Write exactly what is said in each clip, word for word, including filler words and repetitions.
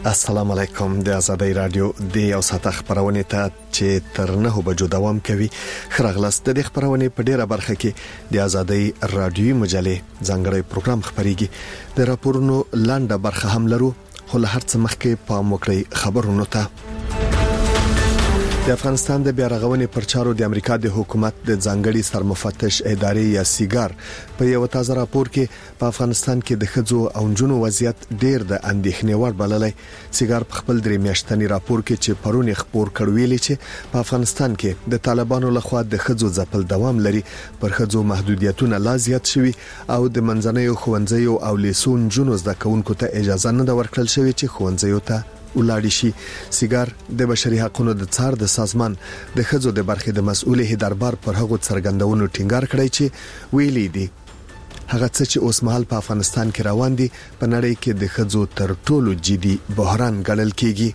السلام علیکم. د آزادۍ رادیو د یو ساعت خبرونه ته چې تر نه بجو دوام کوي خرغلست د خبرونه په ډیره برخه کې د آزادۍ رادیو مجلې ځانګړی پروګرام خبريږي. د راپورونو لاندې برخه هم لرو، خو له هر څه مخکې په موکړی خبرونه ته. د افغانستان د بیارغونې پر چارو د امریکا د حکومت د ځانګړي سرمفتش ادارې یا سیګار په یو تازه راپور کې په افغانستان کې د خځو او نجونو وضعیت ډیر د اندېښنې وړ بللی. سیګار په خپل درې میاشتنی راپور کې چې پرون خبر کړ ویلي چې په افغانستان کې د طالبانو لخوا د خځو ځپل دوام لري، پر خځو محدودیتونه لا زیات شوي او د منځنیو ښوونځیو او لیسون جنونو زده کوونکو ته اجازه نه ورکړل شوې چې ښوونځیو ته ولاړ شي. سیګار د بشري حقوقو د څار د سازمان د خځو د برخې د مسؤل هداربار پر هغو څرګندونو ټینګار کړی چې ویلي دي هغه څه چې اوس مهال په افغانستان کې روان دي په نړۍ کې د خځو تر ټولو جدي بحران ګڼل کیږي.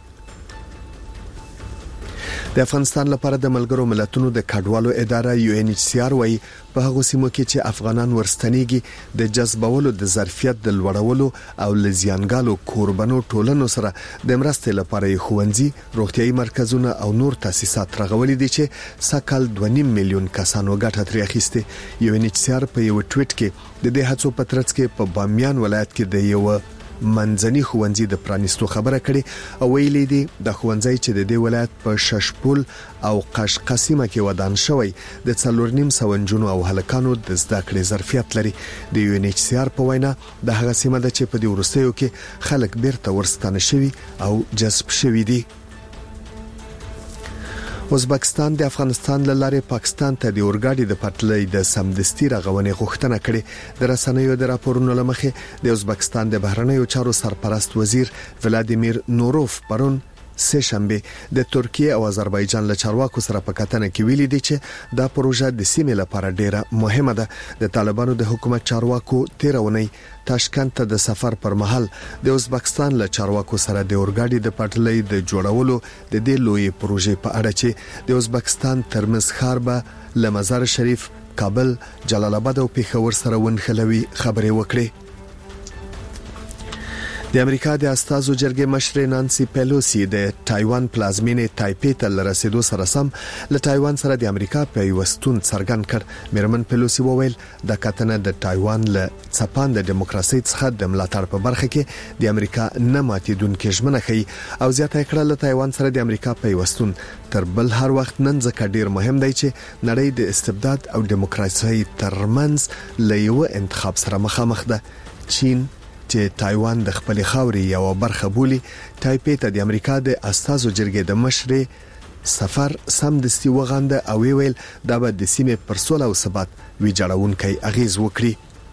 د افغانستان لپاره د ملګرو ملتونو د کډوالو اداره یو ان ایچ سی آر وايي په هغه سیمو کې چې افغانان ورستنیږي د جذبولو د ظرفیت د لوړولو او لزیانګالو قربانو ټولنو سره د مرستې لپاره ښوونځي، روغتيایي مرکزونه او نور تاسیسات رغولي دي چې سکهال دوه نیم میلیون کسانو ګټه ترې اخیسته. یو ان ایچ سی آر په یو ټویټ کې د دې هڅو په ترڅ کې په بامیان ولایت کې د یو منځني ښوونځي د پرانیستو خبره کړي او ویلي دي د ښوونځي چې د دې ولایت په ششپول او قشقسیمه کې ودان شوی د څلور نیم سو نجونو او هلکانو د زده کړې ظرفیت لري. د یو ان ایچ سی آر په وینا د هغه سیمه د چې په دې ورستیو کې خلک بیرته ورستانه شوي او جذب شوي دي. ازبکستان د افغانستان له لارې پاکستان ته د اورګاډي د پټلۍ د سمدستي رغونې غوښتنه کړې. د رسنیو د راپورونو لمخې د ازبکستان د بهرنیو چارو سرپرست وزیر ولادیمیر نوروف پرون سه شنبه د ترکیه او آذربایجان له چارواکو سره په کتنه کې ویلي دي چې دا پروژه د سیمې لپاره ډیره مهمه ده. د طالبانو د حکومت چارواکو تیرونی تاشکند ته د سفر پر مهال د ازبکستان له چارواکو سره د اورګاډي د پټلۍ د جوړولو د دې لوی پروژې په اړه چې د ازبکستان ترمز ښار به له مزار شریف، کابل، جلال آباد او پیښور سره ونښلوي خبرې وکړي. د امریکا د استازو جرګې مشر نانسي پیلوسی د تایوان پلازمینې تایپی ته رسیدو سره سم له تایوان سره د امریکا پیوستون څرګند کړ. میرمن پیلوسی وویل د کتنه د تایوان له څپان د دیموکراسي څخه د ملاتړ په برخه کې د امریکا نه ماتیدونکې ژمنه کوي او زیاته کړه له تایوان سره د امریکا پیوستون تر بل هر وخت نن ځکه ډیر مهم دی چې نړۍ د استبداد او دیموکراسي ترمنځ له یو انتخاب سره مخامخ ده. چین چې تایوان د خپل خاوري یو برخه بولی، تایپی ته د امریکا د استازو جرګې د مشر سفر سمدستي وغانده او ویل دا به د سیمې پر سوله او ثبات ویجاړونکي اغیز وکړي.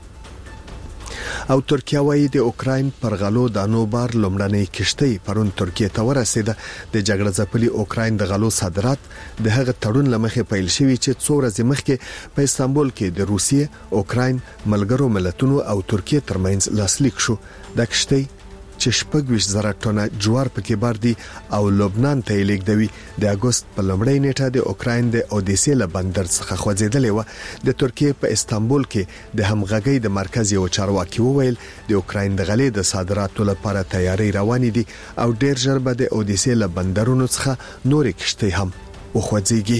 او ترکیه وايي د اوکراین پر غلو د نوبار لومړنۍ کشتۍ پرون ترکیه ته ورسېده. د جګړه ځپلي اوکراین د غلو صادرات د هغه تړون لمخې پیل شوی چې څو ورځې مخکې په استانبول کې د روسیې، اوکراین، ملګرو ملتونو او ترکیه ترمنځ لاسلیک شو. د کشتۍ چې شپږ زره ټنه جوار پکې بار دي او لبنان ته لیږدوي د اگست په لومړۍ نیټه د اوکراین د اودیسې له بندر څخه خوځېدلې و. د ترکیه په استانبول کې د همغږۍ د مرکز یو چارواکي وویل د اوکراین د غلې د صادراتو لپاره تیاری روان دي او ډیر ژر به د اودیسې له بندرونو څخه نورې کشتۍ هم وخوځيږي.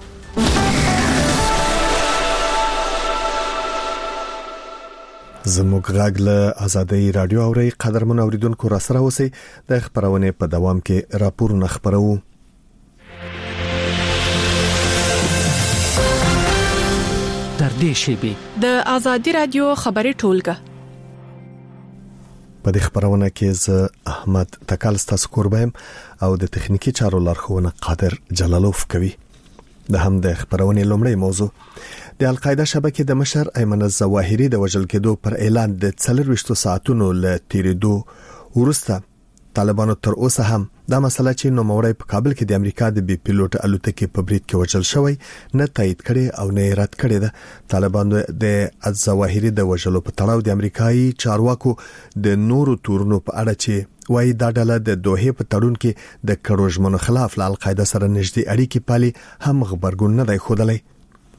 زموږ غږ له آزادۍ رادیو اوري قدرمن اوریدونکو را سره اوسئ. د خبرونه په دوام کې راپورونه خبرو. در دې شیبه د آزادۍ رادیو خبري ټولګه په دې خبرونه کې ز احمد تکال ستاسو قربایم او د تخنیکی چارو لارښوونه قادر جلالوف کوي. د هم د خبرونه لومړی موضوع د القاعده شبکې د مشر ایمن الظواهری د وژل کېدو پر اعلان د څلور ویشتو ساعتونو له تیریدو وروسته طالبانو تر اوسه هم دا مسله چې نو موري په کابل کې د امریکا د بي پیلوټ الوتکې په برید کې وژل شوی نه تایید کړي او نه رد کړي ده. طالبانو د الظواهری د وژلو په تړاو د امریکایي چارواکو د نورو تورونو په اړه چې وایي دا ډله د دوه په تړون کې د کړوژمنو خلاف له القاعده سره نږدې اړیکې پالي هم خبرګون نه دی خوده.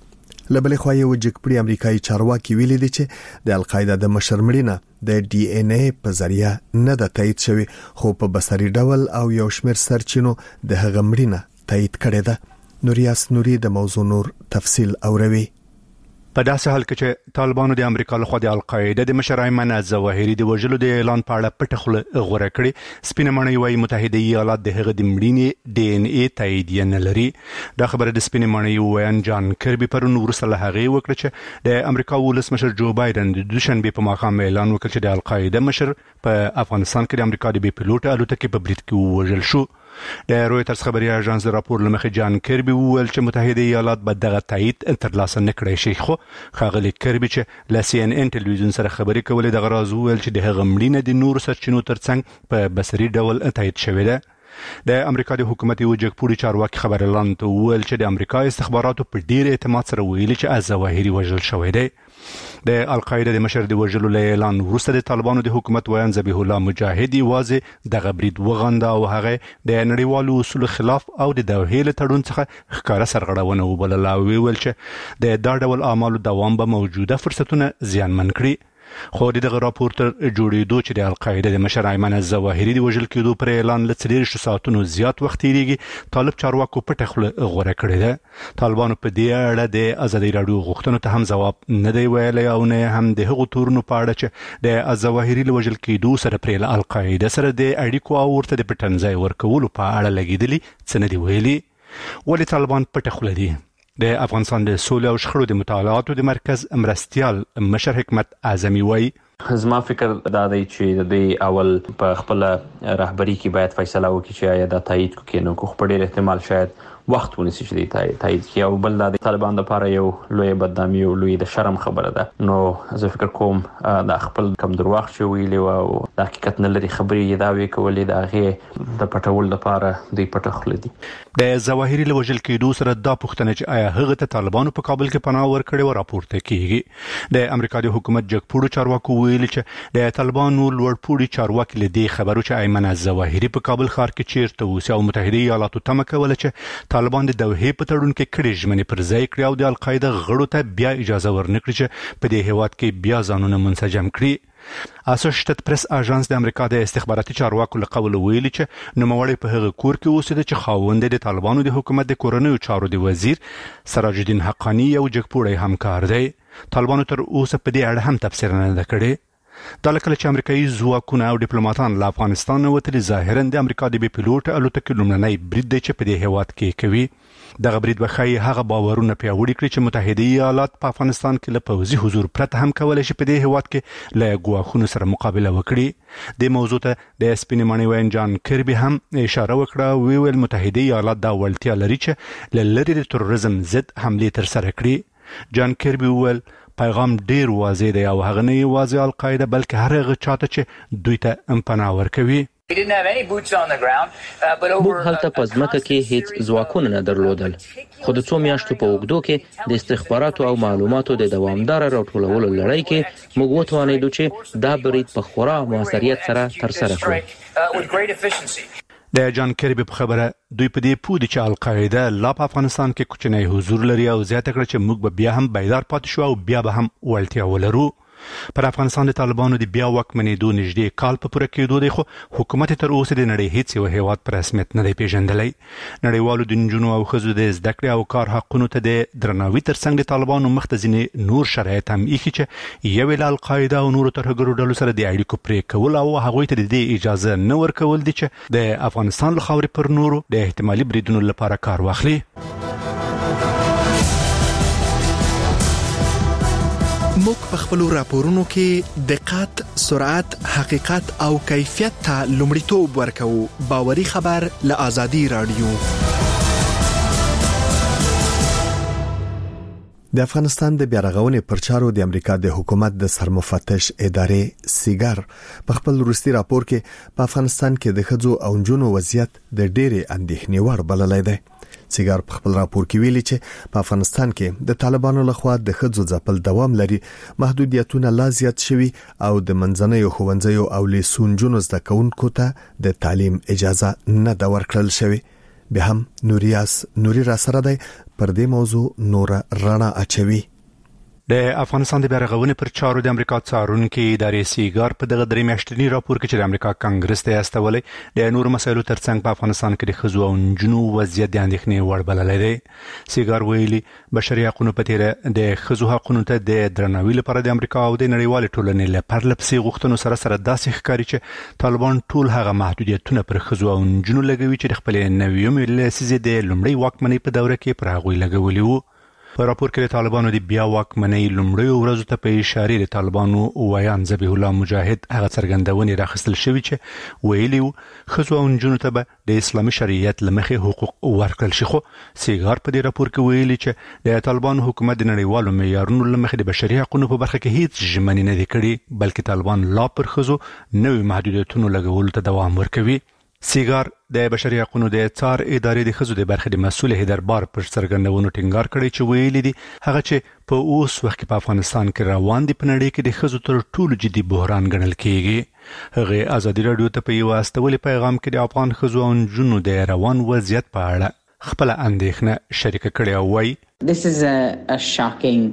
لبلې خو یو جګپړي امریکایي چارواکي ویلي دي چې د القاعده د مشر مړینه د ډي ان اي په ذریعہ نه د تایید شوی، خو په بصري ډول او یو شمېر سرچینو د هغه مړینه تایید کړې ده. نوریاس نوري د موضوع نور تفصیل اوروي. په داسې حال کې چې طالبانو د امریکا له خوا د القاعده د مشر ایمن الظواهري د وژلو د اعلان په اړه پټه خوله غوره کړې، سپینه ماڼۍ وايي متحده ایالات د هغه د مړینې ډي ان اي تایید نه لري. دا خبره د سپینه ماڼۍ ویان جان کربي پرون وروسته له هغې وکړه چې د امریکا ولسمشر جو بایدن د دوشنبه په ماښام اعلان وکړ چې د القاعده مشر په افغانستان کې د امریکا د بي پیلوټ الوتکې په برید کې وژل شو. د رويټرز خبري اژانس راپور لمخې جان کربي وویل چې متحده ایالات به دغه تایید ترلاسه نکړي شي، خو خاغلی کربي چې ل سی ان ان ټلویزیون سره خبري کولې د غراز وویل چې د هغه مړینه د نور سرچینو ترڅنګ په بصري ډول تایید شوې ده. د امریکا د حکومت یو جګپوړي چارواکي خبر اعلان ته وویل چې د امریکا استخباراتو په ډیر اعتماد سره ویلي چې الظواهري وژل شوی دی. د القاعده د مشر د وژلو له اعلان وروسته د طالبانو د حکومت ویان ذبیح الله مجاهدي واځي د غبرید وغنده او هغه د نړیوالو اصول خلاف او د دوحې له تړون څخه ښکارا سرغړونه وبلل او ویل چې د دا ډول اعمالو دوام به موجوده فرصتونه زیانمن کړي. خو دغه راپور تر جوړېدو چې د القاعده د مشر ایمن الظواهري د وژل کېدو پر اعلان له څلور ساعتونو زیات وخت تیریږي، طالب چارواکو پټه خوله غوره کړې ده. طالبانو په دې اړه د ازادي راډیو غوښتنو ته هم ځواب نه دی ویلی او نه هم د هغو تورونو په اړه چې د الظواهري له وژل کېدو سره پرې له القاعده سره د اړیکو او ورته د پټنځای ورکولو په اړه لګېدلي څه نه دي ویلي. ولې طالبان پټه خوله دي؟ د افغانستان د سولې او شخړو د مطالعاتو د مرکز مرستیال مشر حکمت اعظمي وایي زما فکر دا دی چې د دوی اول په خپل رهبری کې باید فیصله وکړي چې آیا دا تایید کوي نو خو په ډېر احتمال شاید وخت ونیسي چې د تایید کړي او بل د طالبان لپاره یو لوی بدنامي او لوی د شرم خبره ده. نو زه فکر کوم د خپل کم درواغ چې ویلي او د حقیقت نه لري خبرې دا وی کولې د هغه د پټول لپاره دوی پټه خوله دي. د ظواهري له وژل کېدو سره دا پوښتنه چې آیا هغه ته طالبانو په کابل کې پناه ورکړې و راپورته کیږي. د امریکا د حکومت جګپوړو چارواکو ویلي چې د طالبانو لوړپوړي چارواکي له دې خبرو چې ایمن الظواهري په کابل ښار کې چیرته اوسي او متحده ایالاتو تمه کوله چې طالبان د دوحې په تړون کې کړي ژمنې پر ځای کړي او د القاعده غړو ته بیا اجازه ورنکړي چې په دې هیواد کې بیا ځانونه منسجم کړي. اسوسییټډ پریس اژانس د امریکا د استخباراتي چارواکو له قوله ویلي چې نوموړی په هغه کور کې اوسېده چې خاوند د طالبانو د حکومت د کورنیو چارو د وزیر سراج الدین حقانی یو جګپوړی همکار دی. طالبانو تر اوسه په دې اړه هم تفسیر نه ده کړې. دا لکه چې امریکایي ځواکونه او ډیپلوماټان له افغانستان وتلي ظاهرا د امریکا د بي پیلوټ الوتکې لومړنی برید دی چې په دې هیواد کې کوي. دغه برید به ښایي هغه باورونه پیاوړي کړي چې متحده ایالات په افغانستان کې له پوځي حضور پرته هم کولی شي په دې هیواد کې له ګواښونو سره مقابله وکړي. د موضوع ته د سپینې ماڼۍ ویان جان کربي هم اشاره وکړه، ویل متحده ایالات دا وړتیا لري چې له لرې د تروریزم ضد حملې ترسره کړي. جان کربي ویل پیغام ډیر واضح دی او هغه نه یوازې القاعده بلکې هر هغه چاته چې دوی ته پناه ورکوي. موږ هلته په ځمکه کې هیڅ ځواکونه نه درلودل، خو د څو میاشتو په اوږدو کې د استخباراتو او معلوماتو د دوامداره راټولولو لړۍ کې موږ وتوانیدو چې دا برید په خورا موثریت سره ترسره کړو. د جان کربي په خبره دوی په دې پوه دي چې القاعده لا په افغانستان کې کوچنی حضور لري او زیاته کړه چې موږ به بیا هم بیدار پاتې شو او بیا به هم وړتیا ولرو. پر افغانستان د طالبانو د بیا واکمنېدو نږدې کال په پوره کېدو دی، خو حکومت تر اوسه د نړۍ هیڅ یو هیواد په رسمیت نه دی پیژندلی. نړیوالو د نجونو او ښځو د زده کړې او کار حقونو ته د درناوي ترڅنګ د طالبانو مخ ته ځینې نور شرایط هم ایښي چې یو له القاعده او نورو ترهګرو ډلو سره د اړیکو پرې کول او هغوی ته د دې اجازه نه ورکول دي چې د افغانستان له خاورې پر نورو د احتمالي بریدونو لپاره کار واخلي. موږ په خپلو راپورونو کې دقت، سرعت، حقیقت او کیفیت ته لومړیتوب ورکوو. باوري خبر له آزادي راډیو. د افغانستان د بیارغونې پرچارو د امریکا د حکومت د سرمفتش ادارې سیګار په خپل وروستي راپور کې په افغانستان کې د ښځو او نجونو وضعیت د ډېرې اندېښنې وړ بللی دی. سیګار په خپل راپور کې ویلي چې په افغانستان کې د طالبانو لخوا د ښځو ځپل دوام لري، محدودیتونه لا زیات شوي او د منځنیو ښوونځیو او لیسون جنو زده کوونکو ته د تعلیم اجازه نه ده ورکړل شوې. به هم نوریاس نوري را سره دی پر دې موضوع نور رڼا اچوي. د افغانستان د بیارغونې پر چارو د امریکا څارونکي ادارې سیګار په دغه درې میاشتني راپور کې چې د امریکا کانګرس ته استولې د نورو مسایلو ترڅنګ په افغانستان کې د ښځو او نجونو وضعیت د اندېښنې وړ بللی دی. سیګار ویلي بشري حقونو په تیره د ښځو حقونو ته د درناوي لپاره د امریکا او د نړیوالې ټولنې له پرله پسې غوښتنو سره سره داسې ښکاري چې طالبان ټول هغه محدودیتونه پر ښځو او نجونو لګوي چې د خپلې نویمې لسیزې د لومړۍ واکمنۍ په دوره کې پر هغوی لګولي وو. په راپور کې د طالبانو د بیا واکمنۍ لومړیو ورځو ته په اشارې د طالبانو ویان ذبیح الله مجاهد هغه څرګندونې راخیستل شوي چې ویلي وو ښځو او نجونو ته به د اسلامي شریعت له مخې حقوق ورکړل شي. خو سیګار په دې راپور کې ویلي چې د طالبانو حکومت د نړیوالو معیارونو له مخې د بشري حقونو په برخه کې هیڅ ژمنې نه دي کړې، بلکې طالبان لا پر ښځو نوي محدودیتونو لګولو ته دوام ورکوي. سیګار د بشري حقوقو د څار ادارې د ښځو د برخې د مسؤل هیدربار پر څرګندونو ټینګار کړی چې ویلي دي هغه چې په اوس وخت کې په افغانستان کې روان دي په نړۍ کې د ښځو تر ټولو جدي بحران ګڼل کېږي. هغه ازادي راډیو ته په یو استولي پیغام کې د افغان ښځو او نجونو د روان وضعیت په اړه خپل اندېښنه شریکه کړې او وایي This is a, a shocking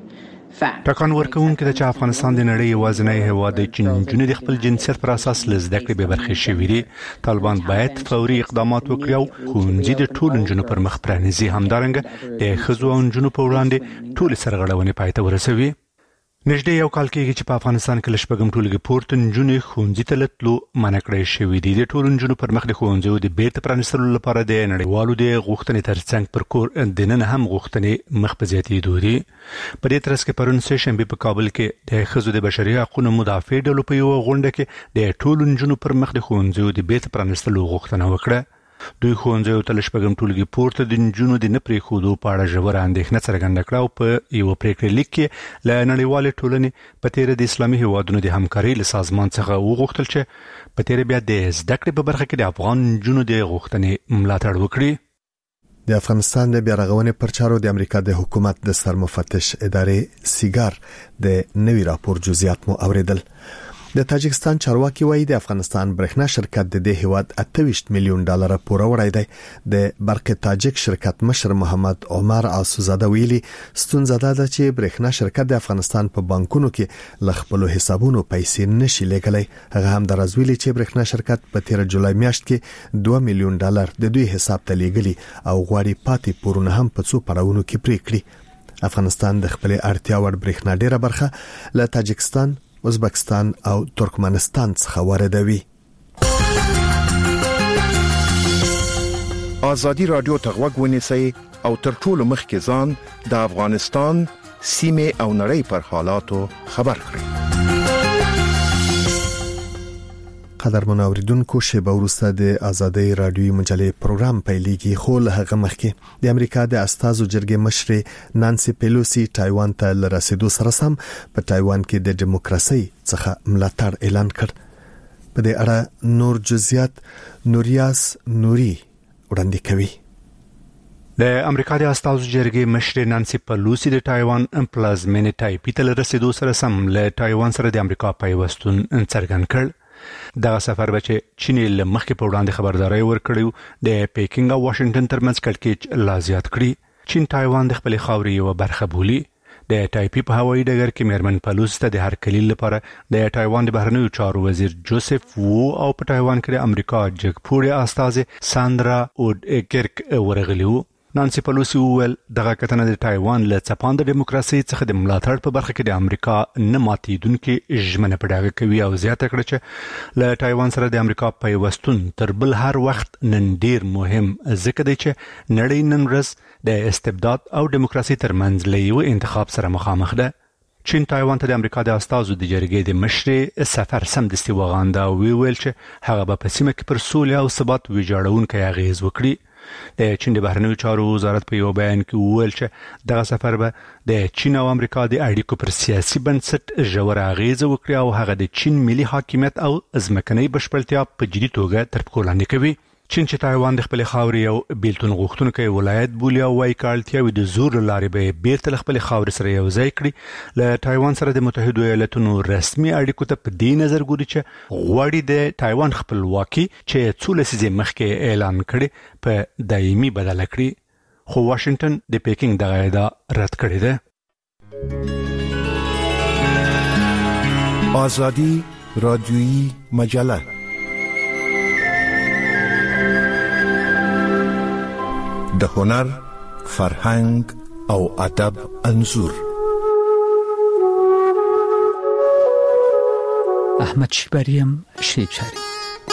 ټاکان ورکوونکي د چې افغانستان د نړۍ یوازینی هیواد دی چې نجونې د خپل جنسیت پر اساس له زده کړې بې برخې شوي دي. طالبان باید فوري اقدامات وکړي او ښوونځي د ټولو نجونو پر مخ پرانیزي، همدارنګه د ښځو او نجونو په وړاندې ټولې سرغړونې پای ته ورسوي. نږدې یو کال کېږي چې په افغانستان کې له شپږم ټولګي پورته نجونې ښوونځي ته له تلو منع کړی شوي دي. د ټولو نجونو پر مخ د ښوونځیو د بیرته پرانیستلو لپاره د نړیوالو د غوښتنې ترڅنګ پر کور دننه هم غوښتنې مخ په زیاتېدو دي. په دې ترڅ کې پرون سه شنبې په کابل کې د ښځو د بشري حقوقو مدافع ډلو په یوه غونډه کې د ټولو نجونو پر مخ د ښوونځیو د بیرته پرانیستلو غوښتنه وکړه. دوی ښوونځیو ته له شپږم ټولګي پورته د نجونو د نه پرېښودو په اړه ژوره اندېښنه څرګنده کړه او په یوه پرېکړې لیک کې له نړیوالې ټولنې په تیره د اسلامي هیوادونو د همکارۍ له سازمان څخه وغوښتل چې په تیره بیا د زده کړې په برخه کې د افغان نجونو د غوښتنې ملاتړ وکړي. د افغانستان د بیارغونې پر چارو د امریکا د حکومت د سرمفتش ادارې سیګار د نوي راپور جزئیات مو اوریدل. د تاجکستان چارواکي وایي د افغانستان برېښنا شرکت د دې هیواد اته ویشت میلیون ډالر پور وړی دی. د برق تاجک شرکت مشر محمد عمر آسوزاده ویلي ستونزه ده چې برېښنا شرکت د افغانستان په بانکونو کې ل خپل حسابونو پیسې نشي لګلای. هغه هم د راځویلي چې برېښنا شرکت په تیر جولای میاشت کې دوه میلیون ډالر د دوی حساب ته لګلي او غواړي پاتې پورونه هم په څو پړاوونو کې پرې کړي. افغانستان د خپل اړتیا وړ برېښنا ډیره برخه له تاجکستان، ازبکستان او ترکمنستان څخه واردوي. ازادي رادیو ته غوږ ونیسئ او تر ټولو مخکې ځان د افغانستان سیمه او نړۍ پر حالاتو خبر کړئ. قدرمن اوریدونکو، شیبه وروسته د ازادي رادیوي مجلې پروګرام پیلېږي، خو له هغه مخکې د امریکا د استازو جرګې مشر نانسي پیلوسی تایوان ته لرسیدو سره سم په تایوان کې د دیموکراسي څخه ملاتړ اعلان کړ. په دې اړه نور جزئیات نوریاس نوري وړاندې کوي. د امریکا د استازو جرګې مشر نانسي پیلوسی د تایوان پلازمینې تایپی ته لرسیدو سره سم له تایوان سره د امریکا پیوستون څرګند کړ. دغه سفر به چې چین له مخکې په وړاندې خبرداري ورکړیو د پیکینګ او واشنگټن ترمنځ کړکېچ لا زیات کړي. چین تایوان د خپل خاورې یو برخه بولي. د تایپی په هوایي ډګر کې میرمن پیلوسی ته د هرکلی لپاره د تایوان د بهرنیو چارو وزیر جوزف وو او په تایوان کې د امریکا جګپوړي استازه ساندرا اودکرک ورغلی وو. نانسي پیلوسی وویل دغه کتنه د تایوان له څپاند دیموکراسي څخه د ملاتړ په برخه کې د امریکا نه ماتیدونکو ژمنه په ډاګه کوي او زیاته کړه چې له تایوان سره د امریکا پیوستون تر بل هر وخت نن ډیر مهم ځکه دی چې نړۍ نن ورځ د استبداد او دیموکراسي ترمنځ له یو انتخاب سره مخامخ ده. چین تایوان ته د امریکا د استازو د جرګې د مشر سفر سمدستي وغانده او ویل چې هغه به په سیمه کې پر سولې او ثبات ویجاړونکي اغیز وکړي. د چین د بهرنیو چارو وزارت په یو بیان کې وویل چې دغه سفر به د چین او امریکا د اړیکو پر سیاسي بنسټ ژور اغیز وکړي او هغه د چین ملي حاکمیت او ځمکنۍ بشپړتیا په جدي توګه تر پښو لاندې کوي. چین چې تایوان د خپل خاورې او بیلتون غوښتونکو ولایت بولي او وايي کالتیاوي د زور لارې به بیرته خپل خاورې سره یو ځای کړي. له تایوان سره د متحده ایالاتونو رسمي اړیکو ته په دې نظر ګوري چې غواړي د تایوان خپلواکي چې څو لسیزې مخکې اعلان کړي په دایمي بدله کړي. خو واشنگټن د پیکینګ دغه ادعا رد کړې ده. آزادی رادیویی مجله د هنر، فرهنګ او ادب انځور. احمد شیباریم شیچاری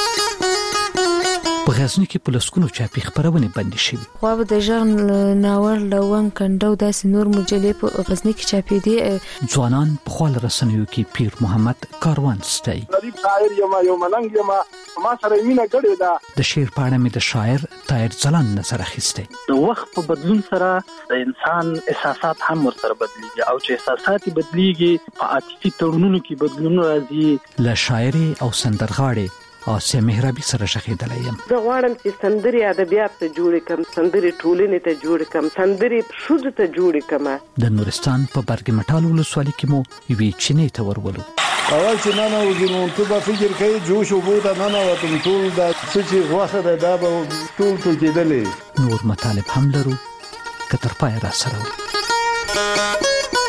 په غزنی کې په لسکونو چاپی خبرونه بندي شوې. خو به د ژغ ناور لون کندو داسې نور مجلې په غزنی کې چاپی دي. ځوانان په خپل رسنیو کې پیر محمد کاروان ستای. غریب شاعر یم یو ملنګ یم ما سره مینه کړې ده. د شعر په اړه مې د شاعر طاهر ځلان نظر اخیسته. د وخت په بدلون سره د انسان احساسات هم ورسره بدلیږي او چې احساسات بدلیږي په عاطفي تړونونو کې بدلون راځي. له شاعر او سندرغاړي آسیا مهرابي سره شخیدلې یم. زه غواړم چې سندري ادبیات ته جوړ کم، سندري ټولنې ته جوړ کم، سندري شوز ته جوړ کم. د نورستان په برګ مټال ولسوالۍ کې مو یوې چینې ته ورولو. اول چې نه نو ګنون ته به فکر کوي جوش او بوته نه نه وته ټول د څه غوخه ده دا به ټول ټول کېدلې. نور مطالب هم لرو کتر پای را سره.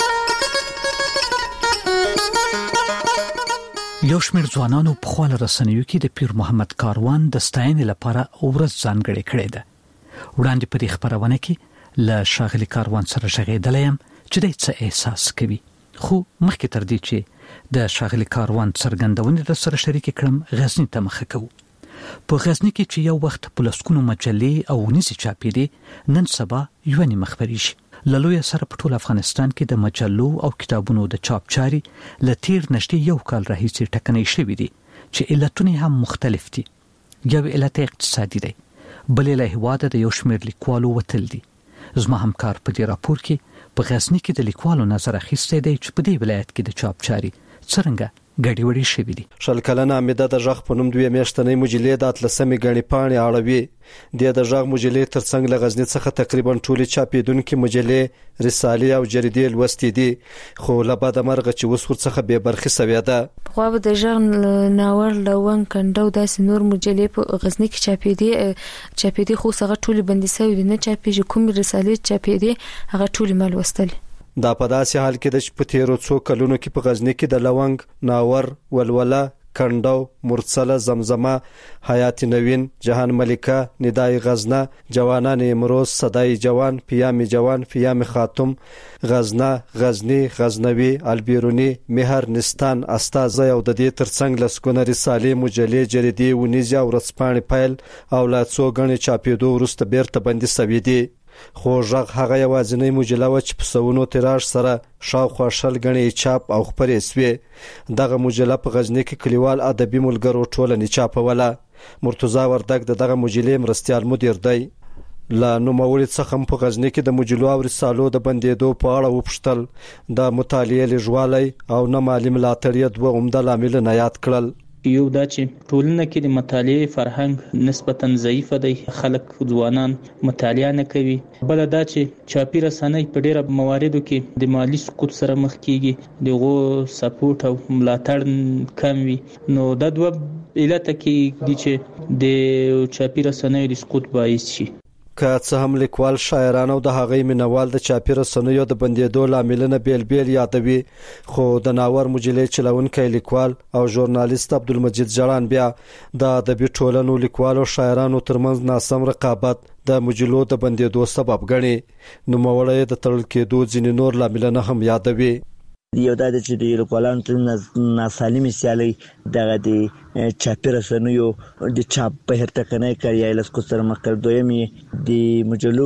یو شمېر ځوانانو په خپل رسنیو کې د پیر محمد کاروان د ستاینې لپاره ورځ ځانګړې کړې ده. وړاندې په دې خبرونه کې له شاغلي کاروان سره شغېدلې يم چې د څه احساس کوي. خو مخکې تر دې چې د شاغلي کاروان څرګندونې د سره شریک کړم غزنی ته مخه کوو. په غزنی کې چې یو وخت په لسکونو مجلې او نيسي چاپې دي، نن سبا یو نه مخبري شي. للوی سره په ټول افغانستان کې د مجلو او کتابونو د چاپ چاري لتیر نشته یو کال راهیسې ټکنۍ شوې دي چې علتونه هم مختلف دي. یو علت اقتصادي دی، بل له هواده د یو شمېر لیکوالو وتل دي. زما همکار په دې راپور کې په غزنی کې د لیکوالو نظر اخیسته دی چې په دې ولایت کې د چاپ چاري څنګه ګډي وړي شوې دي. شل کلنه امیده د ژغ په نوم دوی میاشتنې مجلې د اتلسمې غنی پاڼې اړوي. د د ژغ مجلې ترڅنګ له غزنی څخه تقریبا ټولې چاپیدونکو مجلې، رسالې او جریدې لوستې دي، خو له بعد مرغه چې وس ورڅخه به برخي سوي ده. خو به د ژغ ناور لون کندو داسې نور مجلې په غزنی کې چاپې دي چاپې دي خو څنګه ټولې بندي سوي دي، نه چاپې کوم رسالې چاپې دي هغه ټولې مال وستل. دا په داسې حال کې د شپتیرو څو کلونو کې په غزنی کې د لونګ، ناور، ولوله، کندو، مرڅله، زمزمه، حیات نوین، جهان ملکه، ندای غزنه، جوانان امروز، صدای جوان، پیام جوان، پیام خاتم، غزنه، غزنی، غزنوی، البیرونی، مهر، نستان، استازه او د دې ترڅنګ لسکونه رسالې، مجلې، جریدې، ونیزه او رسپانې پیل او لا څو غني چاپېدو ورسته بیرته بندي سوي دي. خو ژغ هغه یوازینی مجله و چې په سونو تیراژ سره شاوخوا شل غني چاپ او خبرې سوي. دغه مجله په غزنی کې کلیوال ادبي ملګرو ټولنې چاپوله. مرتضی وردګ د دغه مجلې مرستيال مدیر دی. لا نو مولد څخه په غزنی کې د مجلو او رسالو د بندیدو په اړه وپښتل. د مطالعې لږوالی او نه مالی ملاتړ دوه عمده لامل نه یاد کړل. یو دا چې ټولنه کې د مطالعې فرهنګ نسبتاً ضعیف دی، خلک ځوانان مطالعه نه کوي. بل دا چې چاپی رسنۍ په ډیره مواردو کې د مالی سقوط سره مخ کیږي، دغه سپورټ او ملاتړ کم وي. نو دا دوه علت کې دي چې د چاپی رسنۍ د سقوط باعث شي. که څه هم لیکوال، شاعران او د هغې مینوال د چاپی رسنیو د بندیدو لاملونه بیل بیل یادوي، خو د ناور مجلې چلونکی لیکوال او ژورنالیست عبدالمجید جړان بیا د ادبي ټولنو، لیکوالو، شاعرانو ترمنځ ناسم رقابت د مجلو د بندیدو سبب ګڼي. نوموړی د تړل کېدو ځینې نور لاملونه هم یادوي. یو دا چې د لیکوالانو ترمنځ ناسالمې سیالۍ دغه د چاپي رسنیو د چاپ بهر ټکنۍ کړی له سقوط سره مخ کړ. دویم یې د مجلو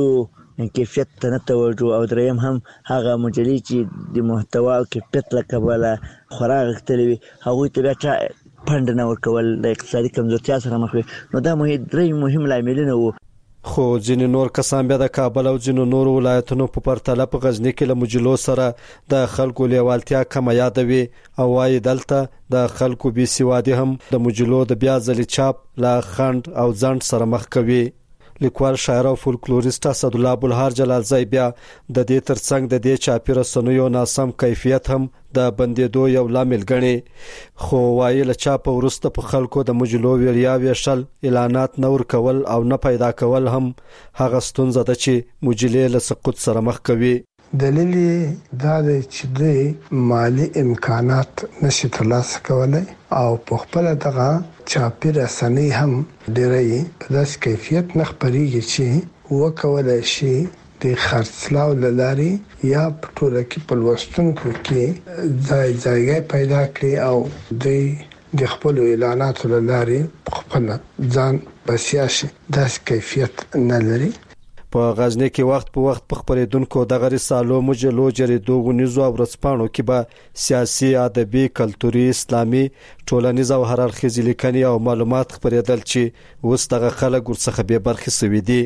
کیفیت ته نه توجه او دریم هم هغه مجلې چې د محتوا او کیفیت له کبله خورا غښتلې وي هغوی ته بیا چا فنډ نه ورکول، د اقتصادي کمزورتیا سره مخ وي. نو دا درې مهم لاملونه وو. خو ځینې نور کسان بیا د کابل او ځینو نور ولایتونو په پرتله په غزنی کې له مجلو سره د خلکو لیوالتیا کم یادوي او وايي دلته د خلکو بي سوادي هم د مجلو د بیا ځلې چاپ لا خند او ځند سره مخ کوي. لیکوال شاعر او فولکلوریست اسد الله بلهار جلالزی بیا د دې ترڅنګ د دې چاپی رسنیو ناسم کیفیت هم د بندیدو یو لامل ګڼي. خو وايي له چاپ ورسته په خلکو د مجلو ویریا ویشل اعلانات نور کول او نه پیدا کول هم هغه ستونزه ده چې مجلې له سقوط سره مخ کوي. دلیل دا دی چې د مالی امکانات نشي ترلاسه کولای او په خپل دغه چاپی رسنۍ هم ډېرې په داسې کیفیت نه خپرېږي چې وکولای شي د خرڅلاو له لارې یا په ټوله کې په لوستونکو کې ځای ځای پیدا کړي او د د خپل اعلاناتو له لارې خپل ځان بسیا شي. داسې کیفیت نه لري. په غزنی کې وخت په وخت په خبرېدونکو د رسالو مجلو جریدو غونیزو او ورځپاڼو کې به سیاسي، ادبي، کلتوري، اسلامي، ټولنیز او هر اړخیز لیکنې او معلومات خبرېدل چې اوس دغه خلک ورڅخه به برخې سوي دي.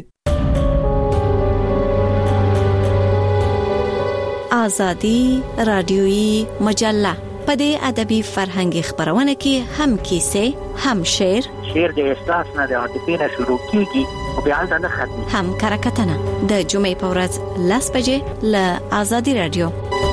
آزادی رادیویی مجله په دې ادبي فرهنګي خبرونه کې هم کیسه، هم شعر، شعر د احساس نه د عاطفې نه شروع کیږي او بیا ځنه ختمي، هم کرکټنه د جمعې په ورځ لاس بجې ل آزادی رادیو.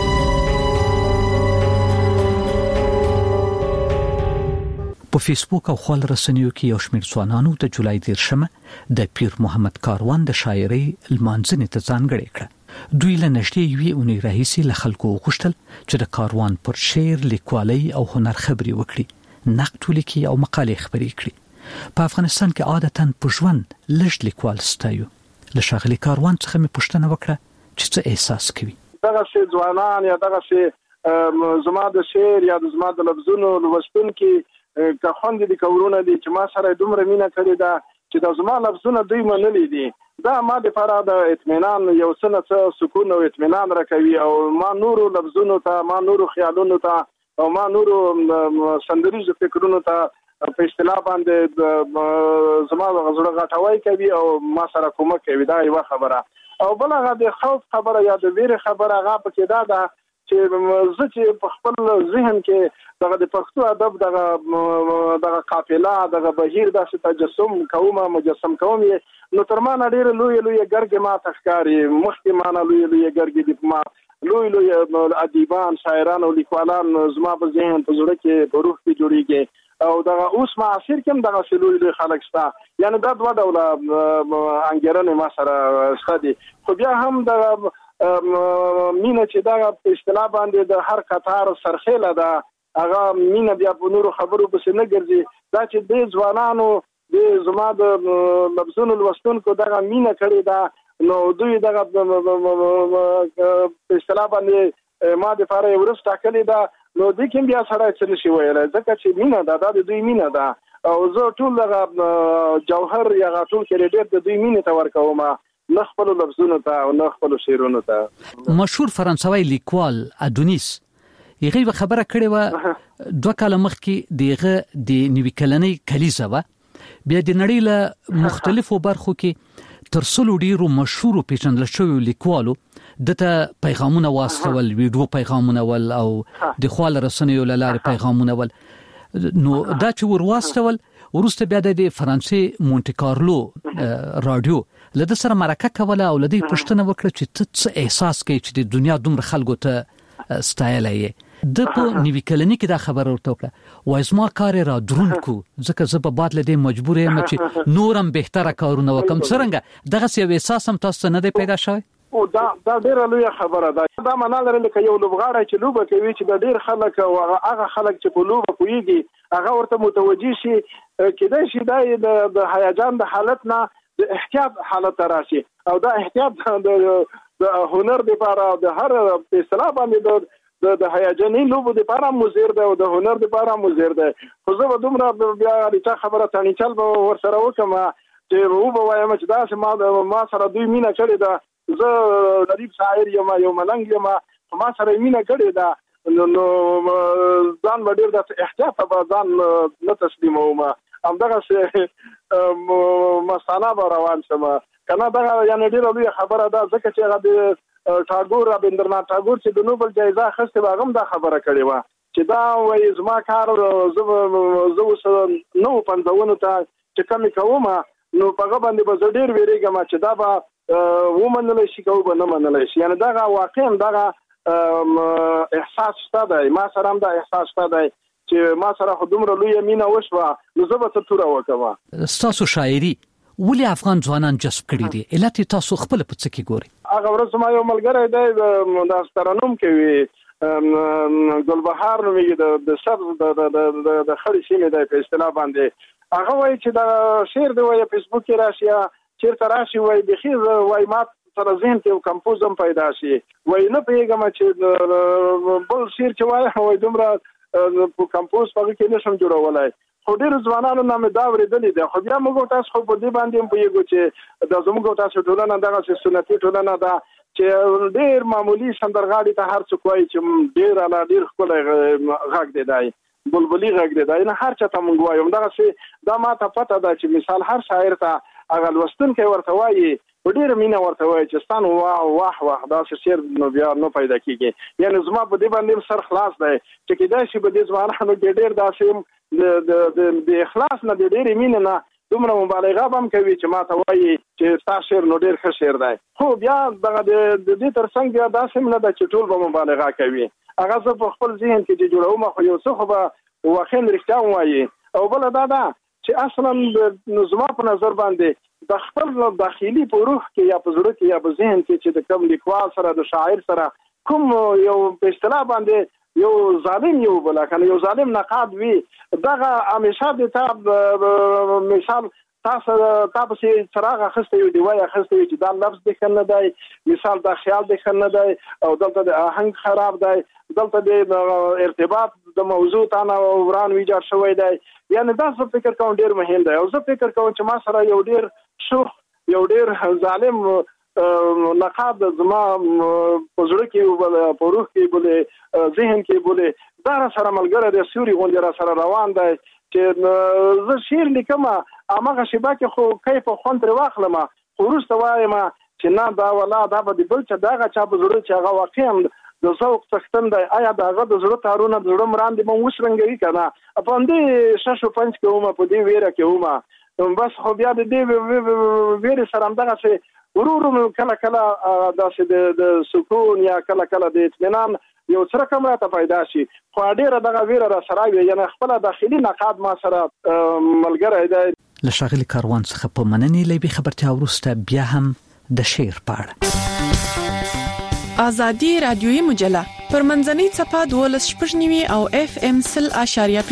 په فیسبوک او خپل رسنیو کې یو شمېر ځوانانو د جولای دیرشمه د پیر محمد کاروان د شاعرۍ لمانځنې ته ځانګړې کړه. دوی له نږدې یوې اونۍ راهیسې له خلکو وغوښتل چې د کاروان پر شعر، لیکوالۍ او هنر خبرې وکړي، نقد ولیکي او مقالې خبرې کړي. په افغانستان کې عادتاً په ژوند لږ لیکوال ستایو. له ښاغلي کاروان څخه مې پوښتنه وکړه چې څه احساس کوي. دغه شی ځوانان یا دغه شی زما د شعر یا زما د لفظونو لوستونکي که خوند دي کورونه دي چې ما سره دومره مینه کړې ده چې د زما لفظونه دوی منلي دي. دا ما د لپاره د اطمینان یو څه څه سکون او اطمینان راکوي او ما نورو لفظونو ته، ما نورو خیالونو ته او ما نورو سندریزو فکرونو ته په اصطلاح باندې زما د غزړه غټوي کوي او ما سره کومک کوي. دا یو خبره. او بل هغه د خوف خبره یا د ویره خبره هغه پکې دا ده چې زه چې په خپل ذهن کې دغه د پښتو ادب دغه دغه قافله دغه بهیر داسې تجسم کوم، مجسم کوم، نو تر ما نه ډېر لوی لوی ګرګې ما تخکاری مخکې ما نه لوی لوی ګرګې د ما لوی لوی ادیبان، شاعران او لیکوالان زما په ذهن په زړه کې په روح کې جوړیږي او دغه اوس معاصر کې دغه لوی لوی خلک شته. یعنی دا دوه ډوله انګیرنې ما سره شته دي. خو بیا هم دغه مینه چې دا په اصطلاح باندې د هر قطار سرخیله ده، هغه مینه بیا په نورو خبرو پسې نه ګرځي. دا چې د ځوانانو د زما د لفظونو لوستونکو دغه مینه کړې ده، نو دوی دغه په اصطلاح باندې ما د فاره ورس ټاکلې ده، نو د کوم بیا سره څه نشي ویلای ځکه چې مینه ده، دا د دوی مینه ده او زه ټول دغه جوهر یا ټول کریډیټ د دوی مینه ته ورکوم، نه خپل لفظونو ته او نه خپل شعرونو ته. مشهور فرانسوي لیکوال ادونیس یغه خبره کړې و دوه کاله مخکې دغه د نوي کلنۍ کلیزه و بیا د نړۍ له مختلفو برخو کې تر څلو ډیرو مشهور پیژندل شوی لیکوالو دته پیغامونه واستول، ویډیو پیغامونه ول او د خپل رسنیو لاره پیغامونه ول. نو دا چې ورواستول ورسته بیا د فرانسې مونټي کارلو رادیو لده سره مرکه کوله او لدی پښتنه وکړه چې څه احساس کوي چې د دنیا دومره خلکو ته ستایلې. د په نیوی کلنی کې دا خبر ورته وکړه وای زما کار را درونکو ځکه زه په باد لدی مجبور یم چې نورم بهتره کارونه وکم. څنګه دغه سی احساس هم تاسو نه دی پیدا شوی؟ او دا دا ډیره لوی خبره ده. دا معنا لري لکه یو لوبغاړی چې لوبه کوي چې د ډیر خلک او هغه خلک چې په لوبه کوي هغه ورته متوجي شي کېدای شي د هیجان د حالت نه د احتیاط حالت راشي او دا احتیاط د هنر لپاره د هر په اصطلاح باندې د د هیجاني لوبو لپاره مزیر ده او د هنر لپاره مزیر ده. خو زه به دومره بیا ریټه خبره تانی چل به ور سره وکم چې وو به وایم چې دا ما ما سره دوی مینه کړې ده، زه غریب شاعر یم، یو ملنګ یم، ما سره مینه کړې ده، نو ځان به ډېر د احتیاط به ځان نه تسلیموم. همدغه مستانه به روان شم. کنه دا یعنی ډیره لوی خبره ده ځکه چې هغه د ټاګور رابندرنات ټاګور چې د نوبل جایزه اخیستې هغه هم دا خبره کړې وه چې دا وایي زما کار زه اوس نو پنځونو ته چې کمې کوم نو په هغه باندې به زه ډېر ویرېږم چې دا به ومنلی شي که به نه منلی شي یعنې دغه واقعا دغه احساس شته دی ما سره هم دا احساس شته دی چې ما سره خو دومره لویه مینه وشوه نو زه به څه توره وکړم. ستاسو شاعري ولې افغان ځوانان جذب کړي دي؟ علت یې تاسو خپل په څه کې ګورئ؟ هغه ورځ ما یو ملګری دی د ترنم کوي ګلبهار نومیږي د سبز د خړې سیمې دی په اصطلاح باندې هغه وایي چې دا شعر دی وایي فیسبوک کې راشي چېرته راشي وایي بیخي وایي ما سره ذهن کې یو کمپوز هم پیدا شي وایي نه پوهېږم چې بل شعر چې وایي وایي دومره کمپوز په هغه کې نه شم جوړولی خو ډېرو ځوانانو نه مې دا اورېدلې دی خو بیا موږ تاسو خو په دې باندې هم پوهېږو چې دا زموږ تاسو ټولنه دغسې سنتي ټولنه ده چې ډېر معمولي سندرغاړي ته هر څوک وایي چې ډېر اعلی ډېر ښکلی غږ دی دی بلبلي غږ دی دی نه هر چا ته موږ وایو همدغسې دا ما ته پته ده چې مثال هر شاعر ته هغه لوستونکی ورته وایي په ډېره مینه ورته وایي چې ستا نو واه واه واه داسې شعر نو بیا نه پیدا کېږي یعنې زما په دې باندې سر خلاص دی چې کېدای شي په دې ځوانانو کې ډېر داسې د اخلاص نه د ډېرې مینې نه دومره مبالغه به هم کوي چې ما ته وایي چې ستا شعر نو ډېر ښه شعر دی خو بیا دغه د دې تر څنګ بیا داسې هم نه ده چې ټول به مبالغه کوي هغه زه په خپل ذهن کې چې جوړوم خو یو څه خو به واقعا رښتیا هم وایي او بله دا ده چې اصلا زما په نظر باندې د خپل داخلي په روح کې یا په زړه کې یا په ذهن کې چې د کوم لیکوال سره د شاعر سره کوم یو په اصطلاح باندې یو ظالم یو بل کنه یو ظالم نقاد وي دغه همیشه د تا مثال تاسو تاسو څراغ اخستې یو دی وای اخستې چې دا لفظ د کنه دی مثال دا خیال د کنه دی او دلته د آهنګ خراب دی دلته د ارتباط د موضوع تانه وران ویجاړ شوی دی یعنی دا څه فکر کوم ډیر مهم دی او زه فکر کوم چې ما سره یو ډیر شوخ یو ډیر ظالم نقاد زما په زړه کې په روح کې بولې ذهن کې بولې دا سره ملګری د سوري غونډه را سره روان دی چې زه شعر لیکم امغه شیبه کې خو کیف خون تر واخلم خو وروسته وایم چې نه دا ولا دا به بل څه دغه چا په زړه چې هغه واقعا د ذوق څښتن دی آیا دغه د زړه تارونه د زړه مراندې مو وسرنګوي کنه په دې شاشو پنځ کې ومه په دې ویره کې ومه بس خو بیا د دې ویره سره هم دغه ورورم کله کله داسې د سکون یا کله کله د اطمینان یو څه رقم راته پیدا شي خو ډیره دغه ویره را سره وي یعنی خپل داخلي نقاد ما سره ملګری دی. له ښاغلي کاروان څخه په مننې لوي خبرتیا وروسته بیا هم د شعر په اړه ازادي رادیوي مجله پر منځنۍ صفحه دولس شپږ او اف ام سل اشاریه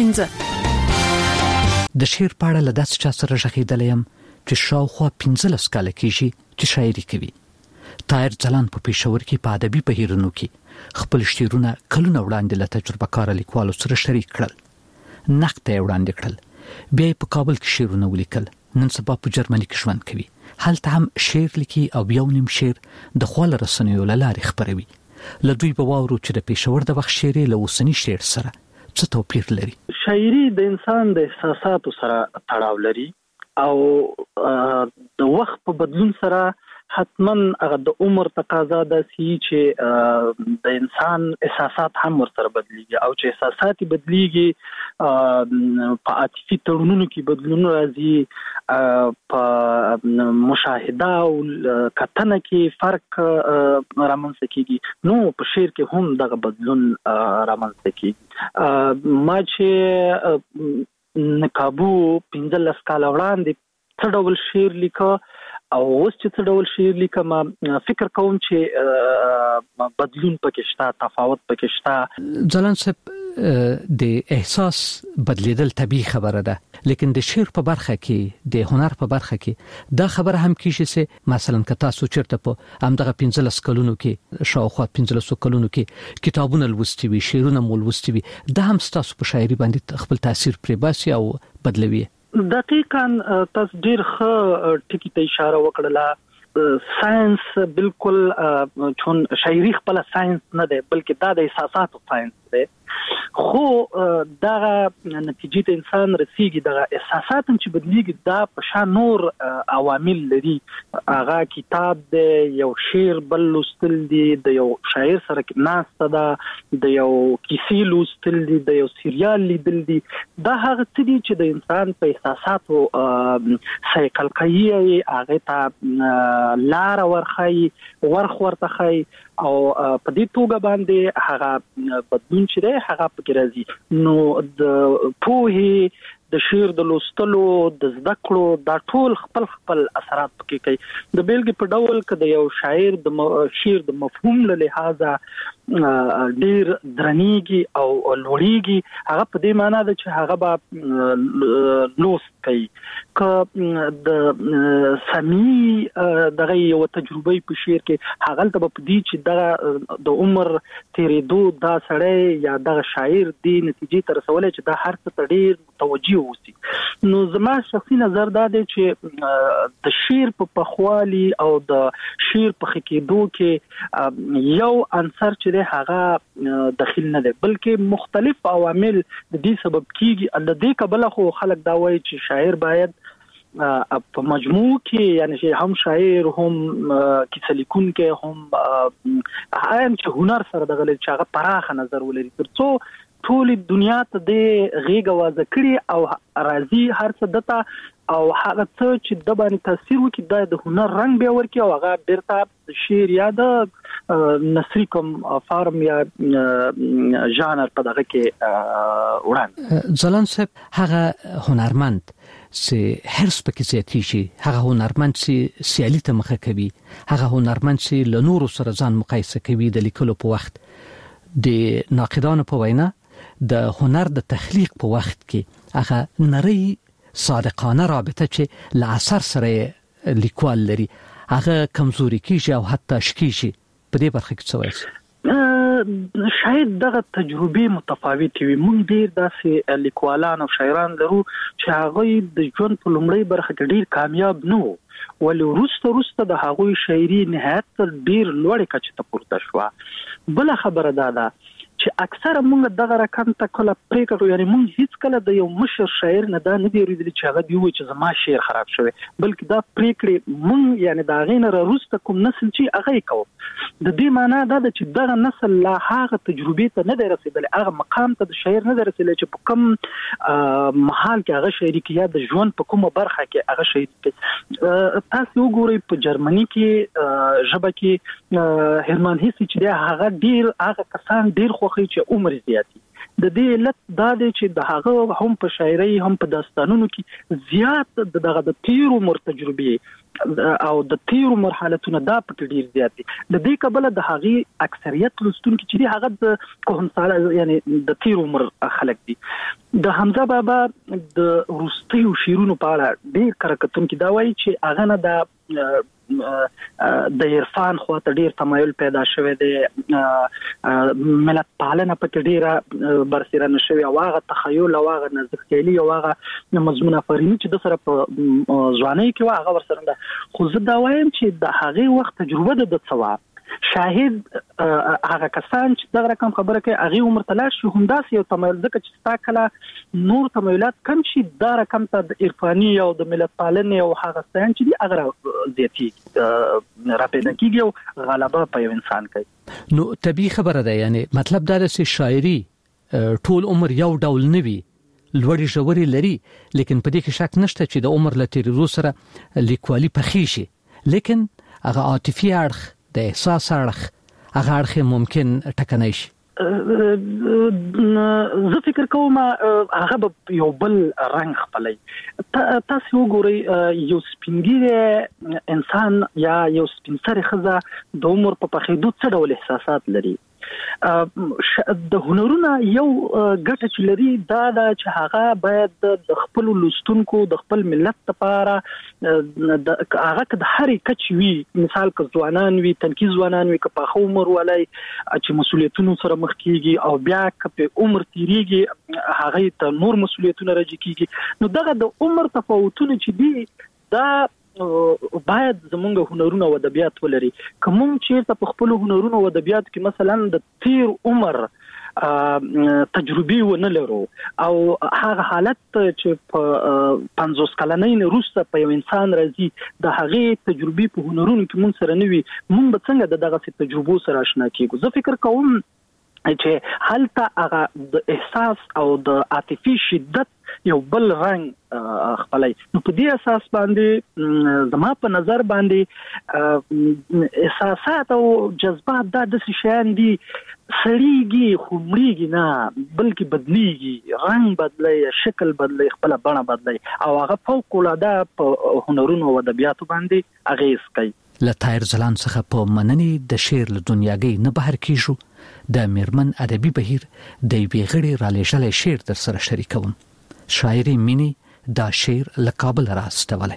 پنځه د شعر په اړه له داسې چا سره ژغېدلی یم چې شاوخوا پنځلس کاله کېږي چې شاعري کوي. طاهر ځلان په پېښور کې په ادبي بهیرونو کې خپل شعرونه کلونه وړاندې له تجربه کار لیکوالو سره شریک کړل نقد یې وړاندې کړل بیا په کابل کې شعرونه ولیکل نن سبا په جرمني کې ژوند کوي هلته هم شعر لیکي او یو نیم شعر د خپل رسنیو له لارې خپروي. له دوی به واورو چې د پېښور د وخت شعر له اوسنی شعر سره څه توپیر لري. شاعري د انسان د احساساتو سره تړاو لري او د وخت په بدلون سره حتما هغه د عمر تقاضا ده چې د انسان احساسات هم ورسره بدلیږي او چې احساسات بدلیږي په عاطفي تړونونو کې بدلون راځي په مشاهده او کتنه کې فرق رامنځته کیږي نو په شعر کې هم دغه بدلون رامنځته کیږي. ما چې نقابو پنځلس کاله وړاندې څه ډول شعر لیکه او اوس چې څه ډول شعر لیکم فکر کوم چې بدلون پکې شته تفاوت پکې شته. ځلان صاحب د احساس بدلیدل طبيعي خبره ده لیکن د شعر په برخه کې د هنر په برخه کې دا خبره هم کیږي چې مثلا که تاسو چیرته په همدغه پنځلس کلونو کې شاوخوا پنځلس کلونو کې کتابونه لوستي وي شعرونه مو لوستي وي دا هم تاسو په شاعري باندې خپل تاثیر پرې باسي او بدلوي. دقیقاً تاسو ډیر ښه ټکی ته اشاره وکړه. ساينس بالکل چون شاعري خپل ساينس نه دی بلکې دا د احساساتو ساينس دی خو دا نتیجې ته انسان رسیږي د احساسات چې بدلیږي دا په شان نور عوامل لري. هغه کتاب دی، یو شعر بل لوستل دي، د یو شاعر سره ناسته ده، د یو کیسې لوستل دي، د یو سریال لیدل دي. دا هغه څه دي چې د انسان په احساساتو سایکل کوي، هغه ته لار ورخي ورخ ورته خي او په دې توګه باندې هغه بدلون چې دی هغه پکې راځي. نو د پوهې د شعر د لوستلو د زده کړو دا ټول خپل خپل اثرات پکې کوي. د بیلګې په ډول کې د یو شاعر د شعر د مفهوم له لحاظه ډیر درنیږي او لوړیږي، هغه په دې معنی ده چې هغه به لوست کوي. که د سمی دغه یو تجربه په شعر کې هغه ته په دې چې دغه د عمر تیرېدو دا سړی یا دغه شاعر دی نتیجې ته رسولای چې دا هر څه ډیر متوجه اوسي. نو زما شخصي نظر دا دی چې د شعر په پخوالي او د شعر په خکېدو کې یو عنصر چې دی هغه داخل نه دی، بلکې مختلف عوامل د دې سبب کیږي. د دې قبل خو خلک دا وایي چې شاعر باید په مجموع کې یعنی چې هم شاعر هم کیسه لیکونکی هم هم چې هنر سره دغه چې هغه پراخه نظر ولري ترڅو ټول دنیا ته د غیږ وازه کړي او راضي هر څه دته او هغه څه چې د باندې تاثیر وکړي د هنر رنگ به ورکړي او هغه بیرته شعر یا د نثري کوم فارم یا ژانر په دغه کې وړاندې. ځلان صاحب هغه هنرمند چې هرڅ پکې زیاتیږي، هغه هنرمند چې سیالي ته مخه کوي، هغه هنرمند چې له نورو سره ځان مقایسه کوي د لیکلو په وخت، د ناقدانو په وینا د هنر د تخلیق په وخت کې هغه نری صادقانه رابطه چې له اثر سره لیکوال لري هغه کمزوري کیږي او حتی شکیږي. په دې برخه کې څه وایي؟ شاید دغه تجربه متفاوتې وي. موږ ډیر داسې لیکوالان او شاعران لرو چې هغه د ژوند په لومړۍ برخه کې ډیر کامیاب نه وو، ولې وروسته وروسته د هغوی شاعري نهایت ډیر لوړې کچې ته پورته شوه. بل خبره دا ده چې اکثره موږ دغه رقم ته کله پریکړه کوو، یعنی موږ هیڅ کله د یو مشر شاعر نه دا نه دی اورېدلی چې هغه دی وایي چې زما شعر خراب شوی، بلکې دا پریکړې موږ یعنی د هغې نه راوروسته کوم نسل چې هغه یې کوو. د دې معنا دا ده چې دغه نسل لا هغه تجربې ته نه دی رسېدلی، هغه مقام ته د شاعر نه دی رسېدلی چې په کوم محال کې هغه شاعري کوي یا د ژوند په کومه برخه کې هغه شاعري کوي. تاسو وګورئ په جرمني کې ژبه کې هرمان هیسي چې دی هغه ډیر هغه کسان ډیر خوښوي چې عمر زیاتی. د دې علت دا دی چې د هغه هم په شاعري هم په داستانونو کې زیات دغه د تیر عمر تجربه او د تیر مرحلتونه دا په ډیر زیات دي. د دې قبل د هغه اکثریت لستونکو چې هغه د کوم ساله یعنی د تیر عمر خلک دي. د حمزه بابا د روستیو شیرونو په اړه ډیر کرکټونکو دا وایي چې هغه نه د د عرفان خواته ډیر تمایل پیدا شوه دی، ملت پالنه پکې ډیره برسره نشوي او هغه تخیل او هغه نزدېکتلی او هغه مضمون افرینی چې د سره په ځوانۍ کې هغه ورسره ده. خو زه دا وایم چې د هغه وخت تجربه د ثواب شاهد هغه کسان چې دغه رقم خبره کوي هغه عمر تلاش شو هم داسې یو تمایل ځکه چې ستا کله نور تمایلات کم شي دا رقم ته د عرفاني او د ملت پالنې او هغه ستان چې دي هغه زیاتي را پیدا کیږي او غلبه په یو انسان کوي. نو طبيعي خبره ده، یعنی مطلب دا دی چې شاعري ټول عمر یو ډول نه وي، لوړې ژورې لري، لیکن په دې کې شک نشته چې د عمر له تیریدو سره لیکوالي پخې شي، لیکن هغه عاطفي اړخ د احساس اړخ هغه اړخ ممکن ټکنی شي. زه فکر کوم هغه به یو بل رنگ خپلوي. تاسو وګورئ یو سپینګیری انسان یا یو سپینسرې ښځه د عمر په پخېدو څه ډول احساسات لري. د هنرونو یو ګټه چې لري دا دا چې هغه باید د خپل لوستونکو د خپل ملت لپاره هغه د هرې کچې وي، مثال که ځوانان وي، تنکي ځوانان وي، که پاخه عمر ولای چې مسؤلیتونو سره مخ کیږي او بیا که په عمر تیریږي هغه ته نور مسؤلیتونه راځي کیږي. نو دغه د عمر تفاوتونه چې دي دا باید زمونږ هنرونه او ادبیات ولري. کوم چې په خپل هنرونه او ادبیات کې مثلا د تیر عمر تجربي ونه لرو او هغه حالت چې په پنځوس کلنۍ وروسته په یو انسان راځي د هغه تجربي په هنرونو کې مونږ سره نوي مونږ به څنګه دغه تجربو سره آشنا کیږو. زه فکر کوم چې هلته هغه د احساس او د عاطفي شدت یو بل رنګ خپلای. نو په دې اساس باندې زما په نظر باندې احساسات او جذبات د څه شان دي سړيږي خمريږي نه بلکې بدليږي، رنګ بدلي، شکل بدلي، خپل بڼه بدلي او هغه فوق العاده په هنرونو او ادبیاتو باندې اغیز کوي. له طاهر ځلان څخه په مننې د شعر له دنیاګۍ نه بهر کیږو د میرمن ادبي بهیر د یوې غړي را لېږلې شعر در سره شریکوم. شاعري مینی دا شعر له کابل راستولی.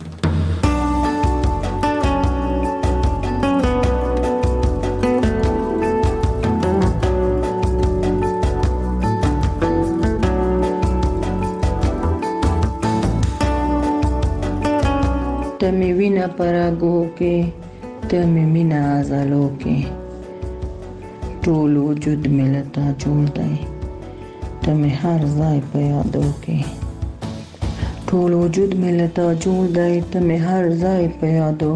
تمی وینا پراغو کې تمی مینا ازالو کې ټول وجود ملتا جوړ دی تمی هر ځای په یادو کې ټول وجود ملتا جوړ دی تمی هر ځای په یادو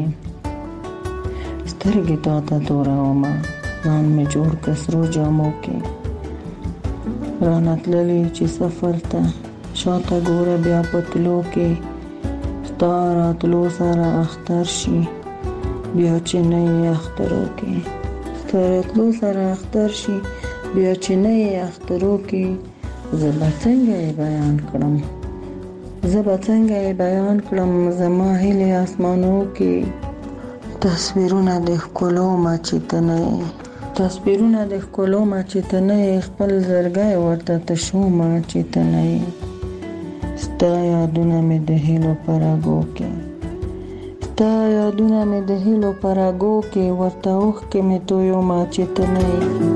کې سترګې تا ته توراوما ځان مې جوړ کسرو جامو کې رانتللی چې سفر ته شاته ګوره بیا پتلو کې ستاراتلو سره اختر شي بیا چې نه اخترو کې ستاراتلو سره اختر شي بیا چې نه اخترو کې زبا څنګه بیان کړم زبا څنګه بیان کړم زما هیله اسمانو کې تصویرونه د ښکلو ما چې ته نه تصویرونه د ښکلو ما چې ته نه خپل زړګی ورته تشو ما چې ته نه ستا یادونه مې د هیلو پراغو کې ستا یادونه مې د هیلو پراغو کې ورته اوښکې مې تویو ما چې ته نه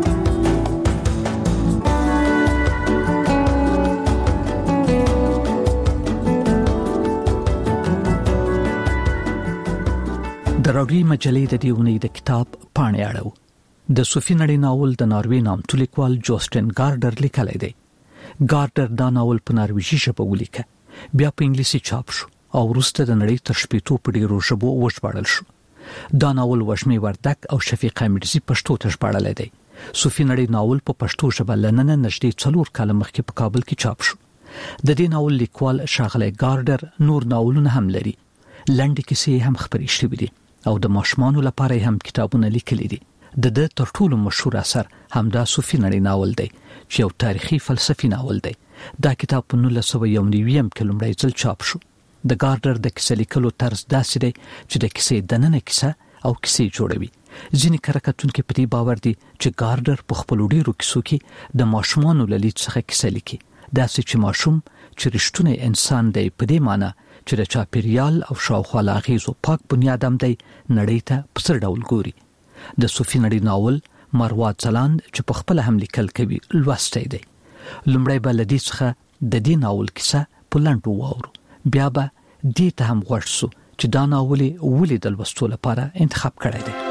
د راډیو مجلې د دې اونۍ د کتاب پاڼې اړو. د صوفي نړۍ ناول د ناروې نامتو لیکوال جوسټن ګارډر لیکلی دی. ګارډر دا ناول په نارویجي ژبه ولیکه، بیا په انګلیسي چاپ شو او وروسته د نړۍ تر شپېتو په ډیرو ژبو وژباړل شو. دا ناول وشمې وردک او شفیقه میرزي پښتو ته ژباړلی دی. صوفي نړۍ ناول په پښتو ژبه لننه نږدې څلور کاله مخکې په کابل کې چاپ شو. د دې ناول لیکوال ښاغلی ګارډر نور ناولونه هم لري. لنډې کیسې هم خپرې شوې دي او د ماشومانو لپاره هم کتابونه لیکلي دي. د د تر ټولو مشهور اثر همدا صوفي نړۍ ناول دی چې یو تاریخي فلسفي ناول دی. دا کتاب په نولس سوه یو نوي کې لومړی ځل چاپ شو. د ګارډر د کیسې لیکلو طرز داسې دی چې د کیسې دننه کیسه او کیسې جوړوي. ځینې کره کتونکي په دې باور دي چې ګارډر په خپلو ډیرو کیسو کې د ماشومانو له لید څخه کیسه لیکي، داسې چې ماشوم چې رښتونی انسان دی په دې معنی چې د چاپیریال او شاوخوا له اغیزو پاک بنیاد هم دی نړۍ ته په څه ډول ګوري. د صوفي نړۍ ناول مروه ځلاند چې په خپل هم لیکل کوي لوستی دی. لومړی به له دې څخه د دې ناول کیسه په لنډو واورو، بیا به دې ته هم غوږ شو چې دا ناول ولې د لوستو لپاره انتخاب کړی دی.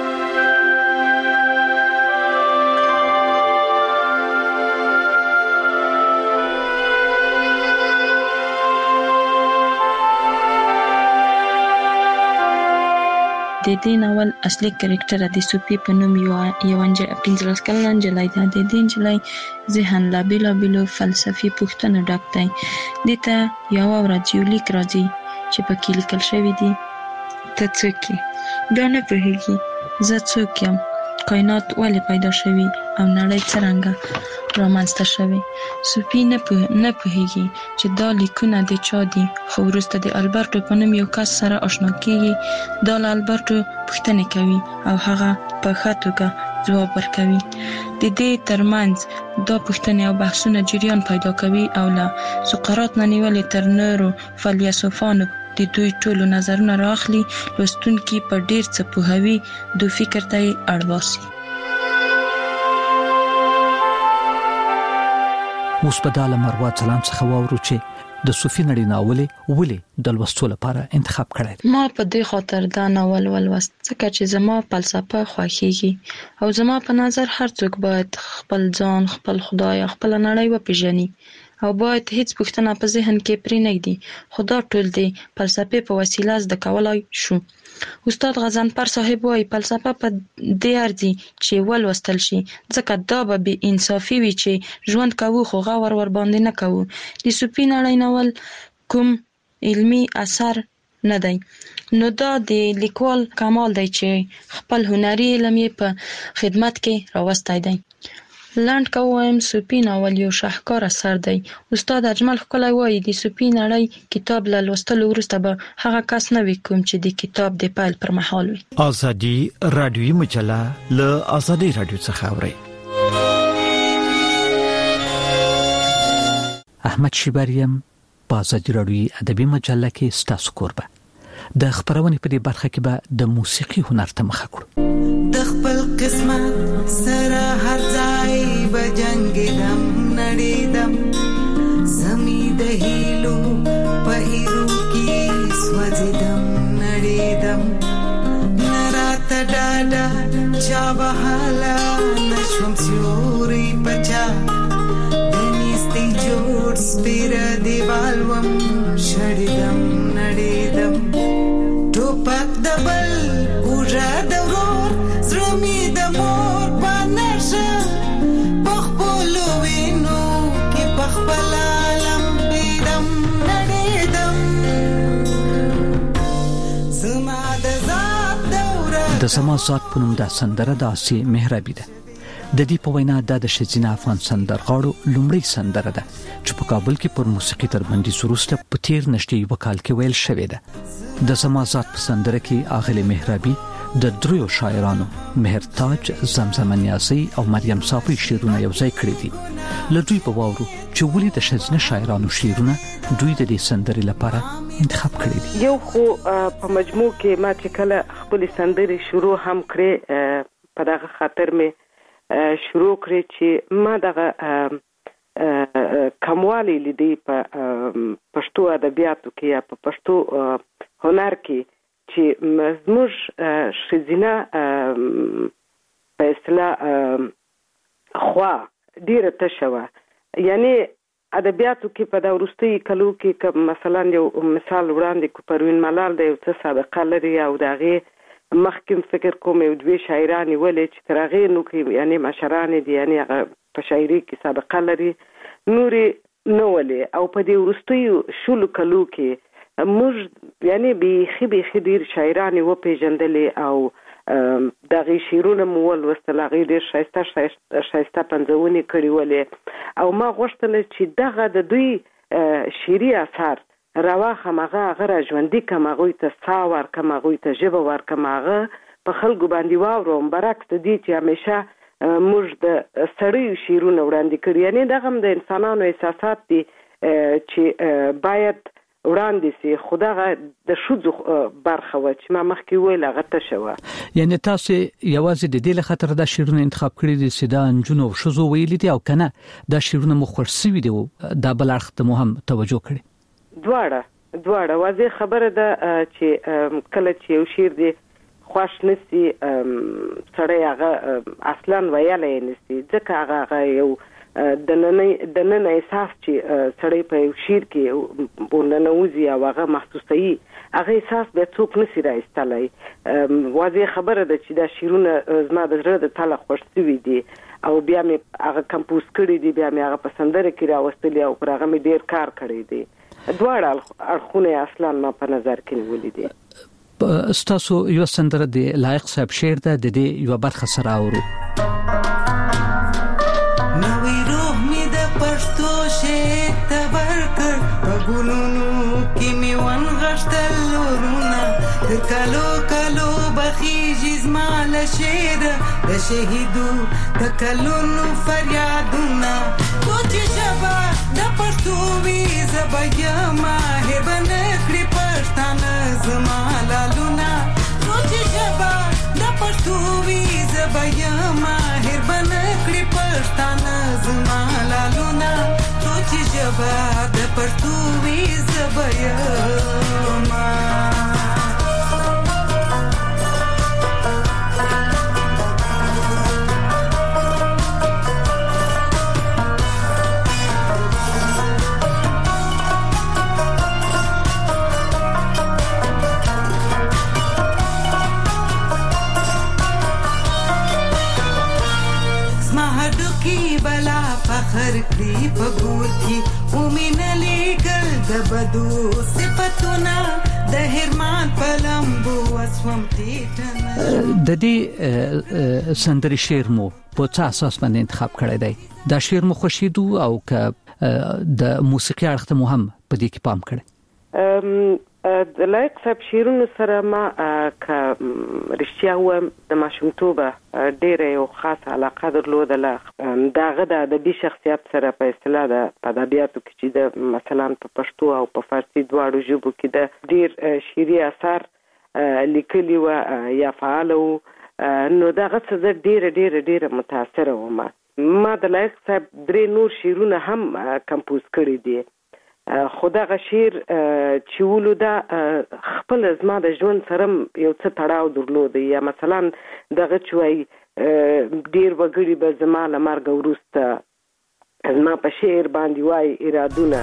د دې ناول اصلي کریکټر د صوفي په نوم یو یو انجل پنځلس کلنه نجلۍ ده. د دې نجلۍ ذهن لا بیلابیلو فلسفي پوښتنو ډک دی. دې ته یوه ورځ یو لیک راځي چې پکې لیکل شوي دي ته څوک یې؟ بیا نه پوهېږي زه څوک یم، کائنات ولې پیدا شوي او نړۍ څرنګه رامنځته شوې. صوفي نه پوهېږي چې دا لیکونه د چا دي، خو وروسته د البرټو په نوم یو کس سره آشنا کېږي. دا له البرټو پوښتنې کوي او هغه په ښه توګه ځواب ورکوي. د دې ترمنځ دا پوښتنې او بحثونه جریان پیدا کوي او له سقراط نه نیولې تر نورو فیلسوفانو د دوی ټولو نظرونه راخلي. لوستونکي په ډیر څه پوهوي، دوی فکر ته یې اړباسي. اوس په داله مروه ځلاند څخه واورو چې د صوفي نړۍ ناول ولې د لوستلو لپاره انتخاب کړی؟ ما په دې خاطر دا ناول ولوست ځکه چې زما فلسفه خوښیږي او زما په نظر هر څوک باید خپل ځان، خپل خدای، خپل نړۍ وپیژني او باید هیڅ پوښتنه په ذهن کې پرې نه ږدي. خو دا ټول د فلسفې په وسیله زده کولای شو. استاد غضنفر صاحب وايي فلسفه په دې ارزي چې ولوستل شي ځکه دا به بې انصافي وي چې ژوند کوو خو غور ور باندې نه کوو. د صوفي نړۍ ناول کوم علمي اثر نه دی، نو دا د لیکوال کمال دی چې خپل هنري علم یې په خدمت کې راوستی دی. لاند کوم صوفي ناول یو شاهکار اثر دی. استاد اجمل ښکلی وایي د صوفي نړۍ کتاب له لوستلو وروسته به هغه کس نه وي کوم چې د کتاب د پیل پر مهال وي. ازادي رادیوي مجله له ازادي رادیو څخه اوري. احمد شیبریم په ازادي رادیوي ادبي مجله کې ستاسو کوربه. د خبرونې په دې برخه کې به د موسیقي هنر ته مخه کړو. د خپل قسمت سره هر ځای به جنګېدم نړېدم زمي د هیلو په هیرو کې سوځېدم نړېدم نه راته ډاډه چا وهله نشوم سیوري په چا د نیستۍ جوړ سپېره دیوال وم شړېدم نړېدم ټوپک د بل کوژه د ورور زړه مې د مور په نشه په خپلو وینو کې په خپله لمبېدم نړېدم زما د ذات دوره د زما ذات په نوم دا سندره د آسیې مهرابي ده. د دې په وینا دا د ښځینه افغان سندرغاړو لومړی سندره ده چې په کابل کې پر موسیقي تر بندیز وروسته په تیر نږدې یو کال کې ویل شوې ده. د زما ذات په سندره کې اغلې مهرابي د دریو شاعرانو مهرتاج، زمزمه نیازی او مریم صافی شعرونه یو ځای کړي دي. له دوی په واورو چې ولې د ښځینه شاعرانو شعرونه دوی د دې سندرې لپاره انتخاب کړي دي. یو خو په مجموع کې ما چې کله خپل سندرې شروع هم کړې په دغه خاطر مې شروع کړې چې ما دغه کموالی لیدي په پښتو ادبیاتو کې یا په پښتو هنر کې چې زموږ ښځینه په اصطلاح خوا ډیره تشه وه. یعنی ادبیاتو کې په دا وروستیو کلو کې که مثلا یو مثال وړاندې کړو پروین ملال د یو څه سابقه لري او د هغې مخکې فکر کوم یو دوې شاعرانې ولې چې تر هغې نو کې یعنې مشرانې دي یعنې هغه په شاعري کې سابقه لري نورې نه ولې او په دې وروستیو شلو کلو کې موږ یعنې بیخي بیخي ډېر شاعرانې وپېژندلې او د هغې شعرونه مو ولوستل هغې ډېر ښایسته ښایسته پنځونې کړې ولې او ما غوښتله چې دغه د دوی شعري اثار راواخم هغه هغه را ژوندي کړم هغوی ته ساه ورکړم هغوی ته ژبه ورکړم هغه په خلکو باندې واورم برعکس د دې چې همیشه موږ د سړیو شعرونه وړاندې کړي یعنې دغه هم د انسانانو احساسات دي چې باید وړاندې سي خو دغه د ښځو برخه وه چې ما مخکې وویل هغه تشه وه. یعنې تاسې یوازې د دې له خاطر دا شعرونه انتخاب کړي دي چې دا نجونو او ښځو ویلي دي او که نه دا شعرونه مو خوښ سوي دي او دا بل اړخ ته مو هم توجه کړې؟ دواړه دواړه واضح خبره ده چې کله چې یو شعر دی خوښ نسی سړی هغه اصلا ویلی نسی ځکه هغه هغه یو د نن احساس چې سړی په یو شعر کې ورننوځي او هغه محسوسوي هغه احساس بیا څوک نسی راایستلی. واضح خبره ده چې دا شعرونه زما د زړه د تله خوښ سوي دي او بیا مې هغه کمپوز کړي دي بیا مې هغه په سندره کې راوستلي او پر هغه مې ډېر کار کړی دی. دواړه اړخونه اصلا ما په نظر کې نیولي دي. ستاسو یو سندره د لایق صاحب شعر ده د دې یو برخه سره اورو. نوې روح مې د پښتو شعر ته ورکړ په ګلونو کې مې ونغښتل ورونه تر کلو کلو بخیږي زما له شعره د شهیدو د کلونو فریادونه کوچې ژبه د پښتو وي زه به یمه هېربه نه کړي پښتانه زما لالونه کوچې ژبه د پښتو وي زه به یمه هېربه نه کړي پښتانه زما لالونه څو چې ژبه د پښتو وي زبېما فخر کړی په ګور کې ومنلې ګل د بدو صفاتونه د هرمان پلمبو وسوم ټیټنه د دې سندري شعر مو په څه اساس باندې انتخاب کړی دی دا شعر مو خوښیدو او ک د موسیقي اړخ ته مهم په دې کې پام کړی د لایق صاحب شیرونو سره ما ک رښتیا و د ماشومتوبه ډېره یو خاصه علاقه درلودله داغه د ادبي شخصیت سره په اصطلاح د ادبیاتو کې چې د مثلا په پښتو او په فارسي دواړو ژبو کې د ډېر شعري اثار لیکلي و یا فعال و نو دغه څه ډېر ډېر ډېر متاثره وم ما د لایق صاحب درې نور شعرونه هم کمپوز کړي دي خدای شعر چې ولودا خپل زما د ژوند سره یو څه تړاو درلود یا مثلا دغه چوي ډیر وګړي به زما له مرګ وروسته زما په شعر باندې وای ارادونه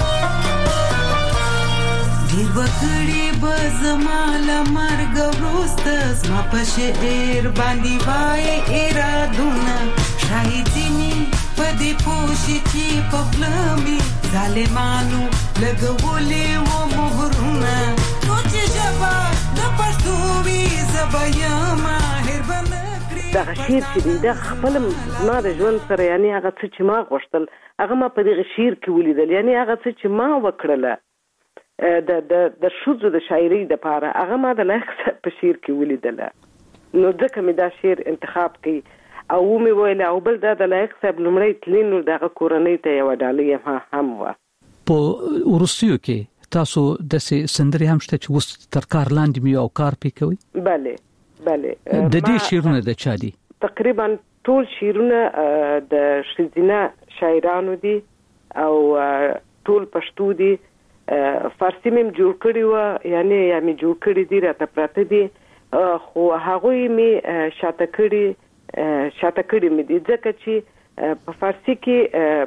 ډیر وګړي به زما له مرګ وروسته زما په شعر باندې وای ارادونه شاهدینی په دې پوښي چې په فلمي ظالمانو لګولې و مهرونه نو چې جواب د پښتو وي زبېما هربنه دا شعر چې د خپل ما د ژوند سره یعنی هغه څه چې ما غوښتل هغه ما په دې شعر کې ولیدل یعنی هغه څه چې ما وکړله د د د شوزو د شاعري د پاره هغه ما د لایق په شعر کې ولیدل نو ځکه مې دا شعر انتخاب کړ او مې ویل او بل دا د لایق صاحب لمړی تلینو دغه کورنۍ ته یو ډالۍ هم و په ورسیو کې تاسو د سندري هم شته چې وست تر کار لاندې مې او کار پې کوي bale bale د دې شعرونه د چا دي تقریبا ټول شعرونه د شزینه شاعرانو دي او ټول پښتو دي فارسی مې جوړ کړی و یعنی یا مې جوړ کړی دي راته پراته دي خو هغه مې شاته کړی شاته کړی مې دي ځکه چې په فارسی کې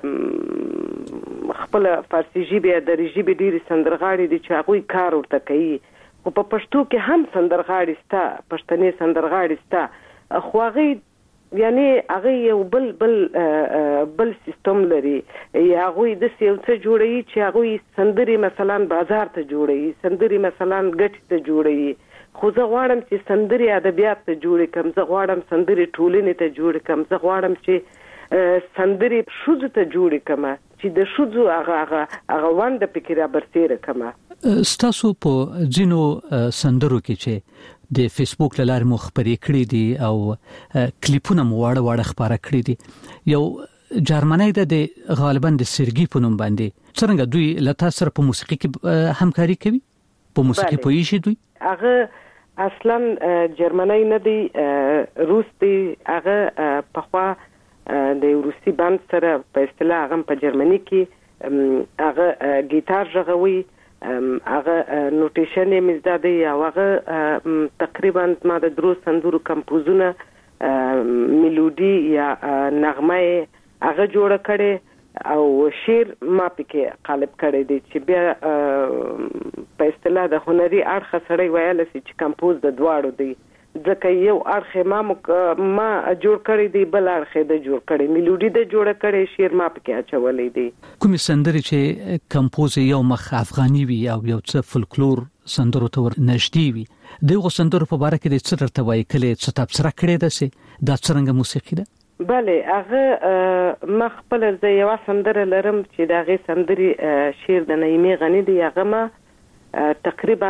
خپل فارسی ژبه د ژبې ډېری سندرغاړي دي چې هغه کار ورته کوي خو په پښتو کې هم سندرغاړي ستا پښتني سندرغاړي ستا خو هغه یعنی هغه یو بل بل بل سیستم لري یا هغه د یو څه جوړي چې هغه سندري مثلا بازار ته جوړي سندري مثلا ګټ ته جوړي خو زه غواړم چې سندري ادبیات ته جوړ کم زه غواړم سندري ټولنې ته جوړ کم زه غواړم چې سندري شوزو ته جوړ کم چې د شوزو هغه هغه هغه وند فکر برسيره کم ستاسو په جنو سندرو کې چې د فیسبوک لاره مخبري کړې دي او کلیپونه مو واړه واړه خبره کړې دي یو جرمنی د غالبا د سرګي په نوم باندې څنګه دوی لته سره په موسیقي کې همکاري کوي په موسیقي پوي شي دوی هغه اصلا جرمنی نه دی روس دی هغه په خوا د روسي باند سره په اصطلاح هغه په جرمني کې هغه ګیټار ژغوي هغه نوټیشن یې مزدادي او هغه تقریبا ما د درو سندرو کمپوزونه میلودي یا نغمه هغه جوړ کړي او شعر ما پکې قالب کړی دی چې بیا په اصطلاح د هنري اړخ سره ویل چې کمپوز د دواړو دی ځکه یو اړخ ما ما جوړ کړی دی بل اړخ د جوړ کړی میلودي د جوړ کړی شعر ما پکې اچولې دی کوم سندري چې کمپوز یو مخ افغاني وي او یو څه فولکلور سندرو ته ورنږدې وي دغه سندرو په اړه کې د څه درته وایي کله څه تبصره کړې ده سي دا څنګه موسیقي ده بله هغه ما خپل زه یو سندره لرم چې دا غي سندري شعر د نایمه غنی دی هغه ما تقریبا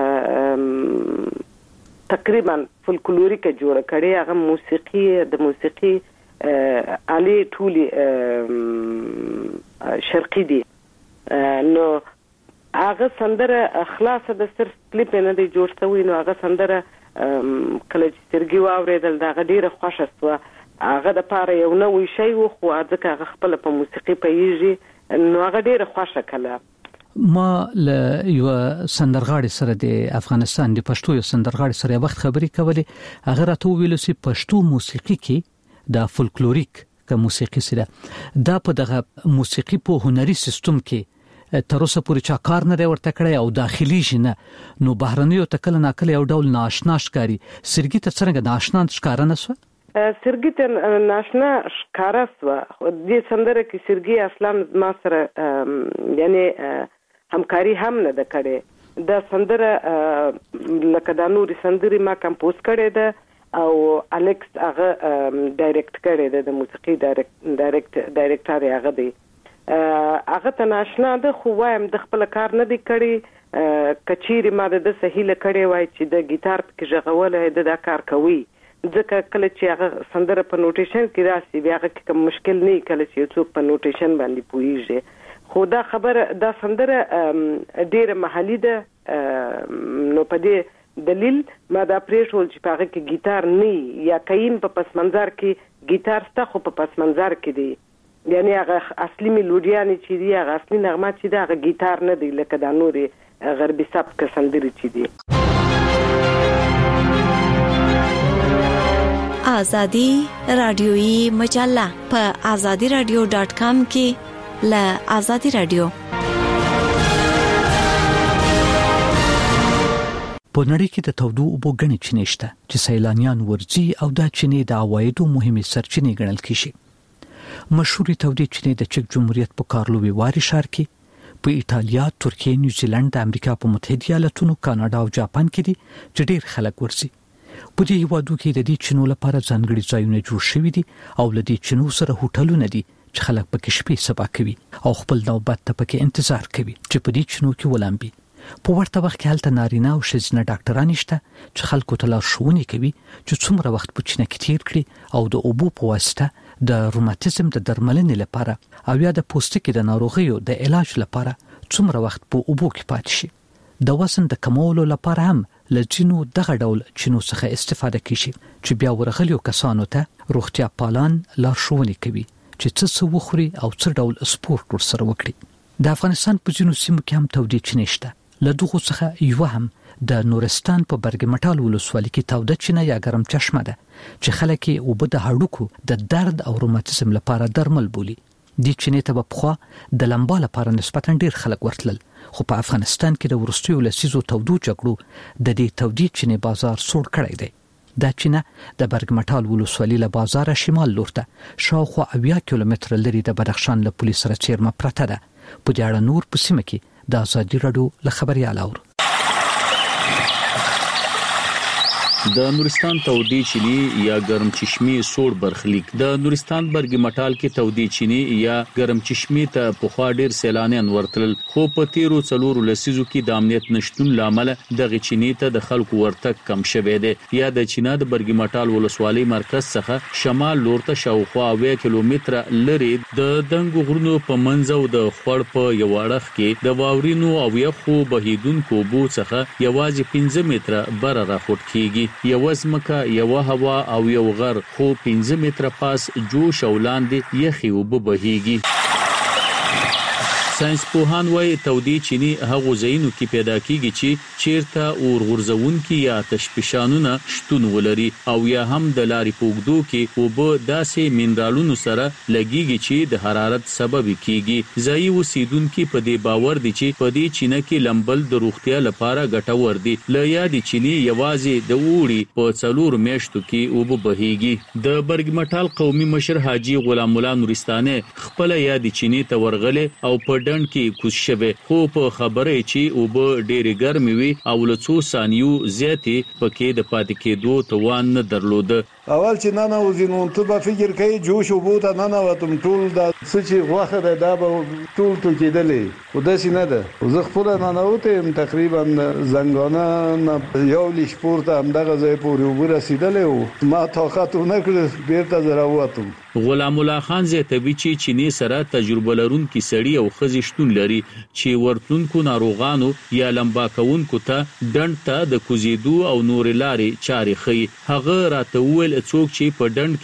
تقریبا فولکلوریک جوړ کړي هغه موسیقي د موسیقي علي ټولي شرقي دي نو هغه سندره خلاصه د صرف کلیپ نه دی جوړ شوی نو هغه سندره کله چې سرګي واوریدل دا ډیره خوښه شوه هغه د پاره یو نوې شی و خو ځکه هغه خپل په موسیقي پیږي نو هغه ډیره خوښه کله. ما له یو سندرغاړي سره د افغانستان د پښتو یو سندرغاړي سره وخت خبرې کولې. هغه راته ویل چې پښتو موسیقي کې د فولکلوریک که موسیقي سره دا په دغه موسیقي په هنري سیستم کې تر اوسه پورې چا کار نه ورته کړی او داخلي جنه نو بهرنیو تکل ناکل یو ډول ناشنا ښکاری. سرګي ته څنګه ناشنا ښکار نه سو؟ سرګي ته ناشنا ښکارا سو. د سندره کې سرګي اصلا ما سره یعنی همکاري هم نه د کړې. د سندره لکه د نوري سندري ما کمپوز کړې ده او الکس هغه ډایرکټ کړې ده. د موسیقي ډایرکټ ډایرکټ ډایرکټر هغه دی. هغه ته ناشنا ده خو وایم د خپل کار نه دی کړی. کچيري ما د سهيله کړې وای چې د ګیټار کې ژغولې د دا کار کوي. ځکه کله چې هغه سندره په نوټیشن کې راسي بیا هغه کوم مشکل نه کله چې څوک په نوټیشن باندې پويږي. خو دا خبره دا سندره ډیره محلي ده. نو په دې دلیل ما دا پریښول چې په هغه کې ګیټار نه یا کاین په پس منظر کې ګیټار ستا خو په پس منظر کې دی. یعنی هغه اصلي میلودیانه چې دی هغه اصلي نغمه چې دی هغه ګیټار نه دی لکه د نوري غربي سبک سندري چې دی. آزادی رادیویی مجله په آزادی رادیو ډاٹ کام کې لا آزادی رادیو. په نړۍ کې د تودو اوبو غني چینې شته چې سیلانیان ورځي او دا چینې د عوایدو مهمه سرچینې ګڼل کیږي. مشهوري تودې چینې د چک جمهوریت په کارلوي واري ښار کې په ایتالیا، ترکیه، نیوزیلند، د امریکا په متحده ایالاتونو، کاناډا او جاپان کې دي چې ډېر خلک ورځي. په دې هیوادو کې د دې چینو لپاره ځانګړي ځایونه جوړ شوي دي او له دې چینو سره هوټلونه دي چې خلک پکې شپې سبا کوي او خپل نوبت ته پکې انتظار کوي چې په دې چینو کې ولامبي. په ورته وخت کې هلته نارینه او ښځینه ډاکټران شته چې خلکو ته لارښوونې کوي چې څومره وخت په چینه کې تیر کړي او د اوبو په واسطه د روماتیزم د درملنې لپاره او یا د پوستکي د ناروغیو د علاج لپاره څومره وخت په اوبو کې پاتې شي. د وزن د کمولو لپاره هم لجنو دغه ډول چینو څخه استفاده کیږي چې بیا ورغلیو کسانو ته روغتیا پالان لارښوونې کوي چې څه څه وخوري او څه ډول سپورت ورسره وکړي. د افغانستان په ځینو سیمو کې هم تودې چینې شته. له دغه څخه یو هم د نورستان په برګ مټال ولسوالۍ کې توده چینه یا ګرم چشمه ده چې خلک یې اوبه د هډوکو د درد او روماتیزم لپاره درمل بولي. دې چینې ته په خوا د لمبا لپاره نسبتا ډیر خلک ورتلل خو په افغانستان کې د ورستیو لسیزو تودو جګړو د دې تودې چینې بازار سوړ کړی دی. دا چینه د برګ مټال ولسوالۍ له بازار شمال لور ته شاوخوا اویا کیلومتر لري د بدخشان له پولیس سره چیرمه پرته ده. په دې اړه نور په سیمه کې د آزادي رادیو له خبريال اور د نورستان تودې چینی یا ګرم چشمه سوړ برخلیک. د نورستان برګ مټال کې تودې چینی یا ګرم چشمه ته په خوا ډیر سیلانیان ورتل خو په تیرو څلورو لسیزو کې د امنیت نشټون لامل دغه چینی ته د خلکو ورتګ کم شوه دی. یا د چینا د برګ مټال ولسوالۍ مرکز څخه شمال لور ته شاوخوا اویا کیلومتر لري د دنګ غرونو په منځو د خړ په یو اړخ کې د واورینو او یخو بهیدونکو بو څخه یوازې پنځه متره بر راخوت کیږي. یو ځمکه یو هوا او یو غر خو پنځه متره پاس جوش او لاندې یخي وب بهيږي. ساينس پوهان وايي تودې چینی هغه ځایونو کې پیدا کیږي چې چیرته اور غورځون کې یا تشپشانونه شتون ولري او یا هم د لارې پوګدو کې وب داسې مینرالونو سره لګيږي چې د حرارت سبب کیږي. ځایي اوسیدونکو په دې باور دي چې په دې چینه کې لمبل د روغتیا لپاره ګټور دي. ل یاد چینی یوازې د اوړي په څلور میاشتو کې وب بهيږي. د برګ مټال قومي مشر حاجی غلام الله نورستانه خپل یاد چینی ته ورغله او په ډنډ کې کوز شوه خو په خبره چې او به ډېر ګرمي وي او له څو ثانیو زیاتې پکې د پاتې کېدو توان نه درلود. اول چې نه نه وزینو ته به فکر کوي جوش وبو ته نه نه وتم ټول د سچې غوخه ده دا به ټول تو کېدلې خو داسې نه ده. زه خپل نه نه وته تقریبا زنګانه یو لیش پورته همدغه ځای پورې ورسېدلې او ما طاقت نه کړ بیرته زرا وته. غلام الله خان زیاتوي چې چینی سره تجربه لرونکي سړي او خزي شتون لري چې ورتلونکو ناروغانو یا لمبا کونکو ته ډنډ ته د کوزیدو او نور لارې چاري خي. هغه راته ویل څوک چې په ډنډ کې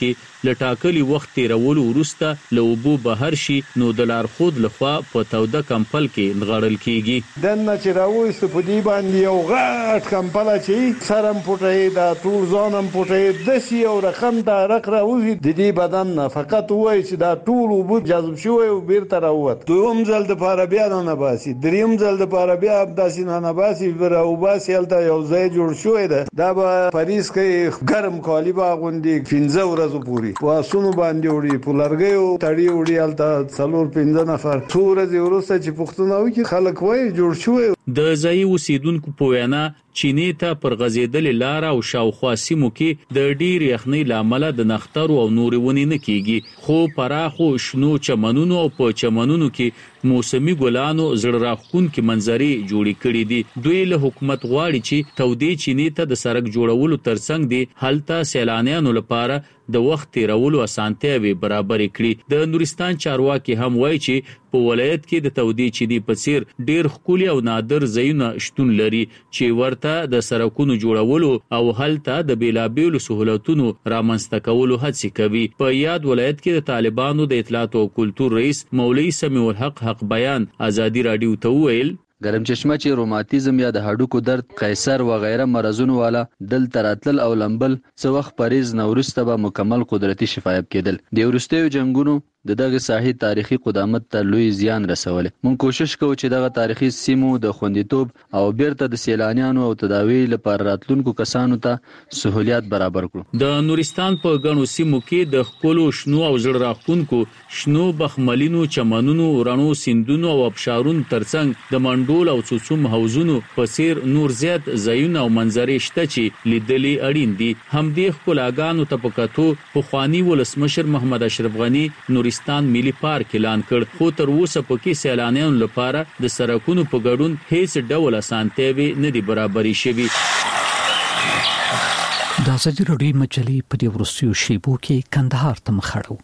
لټاکلي وخت تیرولو وروسته له اوبو بهر شي نو د لارښود لخوا په توده کمپل کې نغړل کیږي. دنه چې راوېست په دې باندې یو غټ کمپل چې سرم پټه دا ټول ځانم پټه د سی او رقم دا رق راوځي د دې بدن نه فقط وای چې دا ټول اوبو جذب شوی او بیرته راووت. دوم ځل د پاره بیا نه باسي، دریم ځل د پاره بیا داسې نه باسي ور او باسي هلته یو ځای جوړ شوی ده. دا به پاریس کې ګرم کالی باغوندې پنځه ورځې پوري واسونو باندې وړي په لرګیو تړي وړي هلته څلور پنځه نفر څو ورځې وروسته چې پښتون وکړي خلک وایي جوړ شوی. د ځای اوسیدونکو په وینا چینې ته پر غځېدلې لار او شاوخوا سیمو کې د ډېر یخنۍ لامل د نخترو او نورې ونې نه کیږي، خو پراخو شنو چمنونو او په چمنونو کې موسمي ګلانو زړه راښکونکي منظرې جوړې کړې دي. دوی له حکومت غواړي چې تودې چینې ته د سړک جوړولو ترڅنګ دي هلته سیلانیانو لپاره د وخت تیرولو اسانتیاوي برابرې کړي. د نورستان چارواکي هم وایي چې په ولایت کې د تودې چینې په څیر ډېر ښکلي او نادر ځایونه شتون لري چې ورته د سړکونو جوړولو او هلته د بیلابیلو سہولتونو رامنځته کولو هڅې کوي. په یاد ولایت کې د طالبانو د اطلاعات او کلتور رئیس مولوی سمیع الحق حق بیان ازادي رادیو ته وویل ګرم چشمه چې روماتیزم یا د هډوکو درد، قیصر و غیره مرزونو والا دلته راتلل او لمبل څه وخت پریز نورسته به مکمل قدرتي شفایب کېدل. د وروستیو جنگونو د دغه ساحې تاریخي قدامت ته لوی زیان رسولې. مونږ کوشش کوو چې دغه تاریخي سیمو د خوندیتوب او بیرته د سیلانیانو او تداوی لپاره راتلونکو کسانو ته سہولیات برابر کړو. د نورستان په غنو سیمو کې د خپلو شنو او زړه راښکونکو شنو بخملینو چمنونو، رڼو سیندونو او ابشارونو ترڅنګ د منډول او څوڅوم حوضونو په څیر نور زیات ځایونه او منظرې شته چې لیدلې اړین دي. همدې ښکلاګانو ته په کتو پخواني ولسمشر محمد اشرف غني نورستان ملي پارک اعلان کړ، خو تر اوسه پکې سیلانیانو لپاره د سړکونو په ګډون هیڅ ډول اسانتیاوي نه دي برابرې شوي. د ازادي راډیو مجلې په دې وروستیو شیبو کې کندهار ته مخاړو.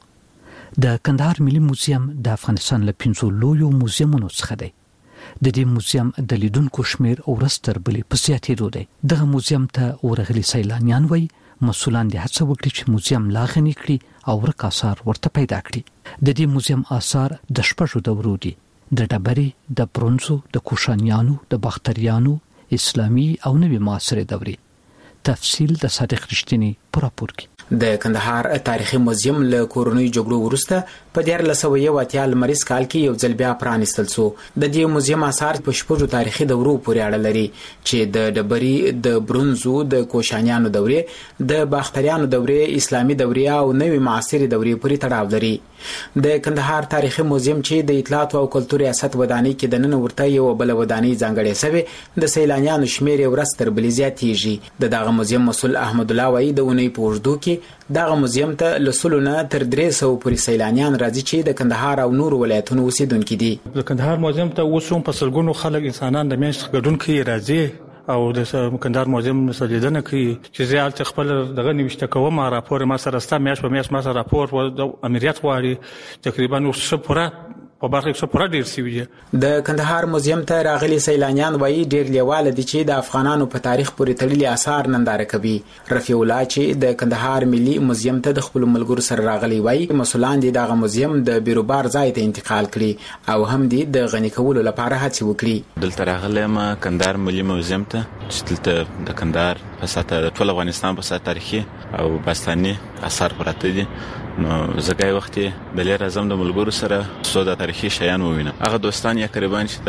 د کندهار ملي موزیم د افغانستان له پنځو لویو موزیمونو څخه دی. د دې موزیم د لیدونکو شمیر او رستر بلې په زیاتېدو دی. دغه موزیم ته ورغلي سیلانیان وایي مسؤلان د هڅه وکړي چې موزیم لا غني کړي او ورک آثار ورته پیدا کړي. د دې موزیم آثار د شپږو دورو دي: د ډبرې، د برونزو، د کوشانیانو، د باختریانو، اسلامي او نوې معاصرې دورې. تفصیل د صادق رښتینی پر راپور کې. د کندهار تاریخي موزیم له کورونی جګړو وروسته په دیارلس سوه یو اتیا لمریز کال کې یو ځل بیا پرانیستل شو. د دې موزیم آثار په شپږو تاریخي دورو پورې اړه لري چې د ډبرې، د برونزو، د کوشانیانو دورې، د باختریانو دورې، اسلامي دورې او نوې معاصرې دورې پورې تړاو لري. د کندهار تاریخي موزیم چې د اطلاعات او کلتور ریاست ودانۍ کې د نن ورته یو بل ودانۍ ځانګړې سوي د سیلانیانو شمیر ورځ تر بلې زیاتېږي. د دغه موزیم مسؤل احمد الله وایي د اونۍ په اوږدو کې دغه موزیم ته له سلو نه تر درې سوه پورې سیلانیان راځي چې د کندهار او نورو ولایتونو اوسیدونکي دي. د کندهار موزیم ته اوس هم په سلګونو خلک انسانان د میاشت ګډون کوي راځي او د کندهار موزیم مسلیدنه کوي چې زه حالت خپل دغه نوښت کوم راپور ما سره ستا میاشت په میاشت ما سره راپور او د امریت غواړي تقریبا اوس پوره په برخه کې پوره ډیر سی وي. د کندهار موزیم ته راغلي سیلانیان وایي ډیر لیواله دي چې د افغانانو په تاریخ پورې تړلي آثار ننداره کوي. رفیع الله چې د کندهار ملي موزیم ته د خپل ملګرو سره راغلي وایي مسؤلان دي دغه موزیم د بیروبار ځای ته انتقال کړي او هم دي د غني کولو لپاره هڅه وکړي. دلته راغلی ما کندهار ملي موزیم ته چې دلته د کندهار په ساته د ټول افغانستان په ساته تاریخي او باستاني آثار پراته دي. نو زګای وخت د لیر اعظم د ملګرو سره څو د تاریخي شیان ووینم. هغه دوستان یا قریبان چې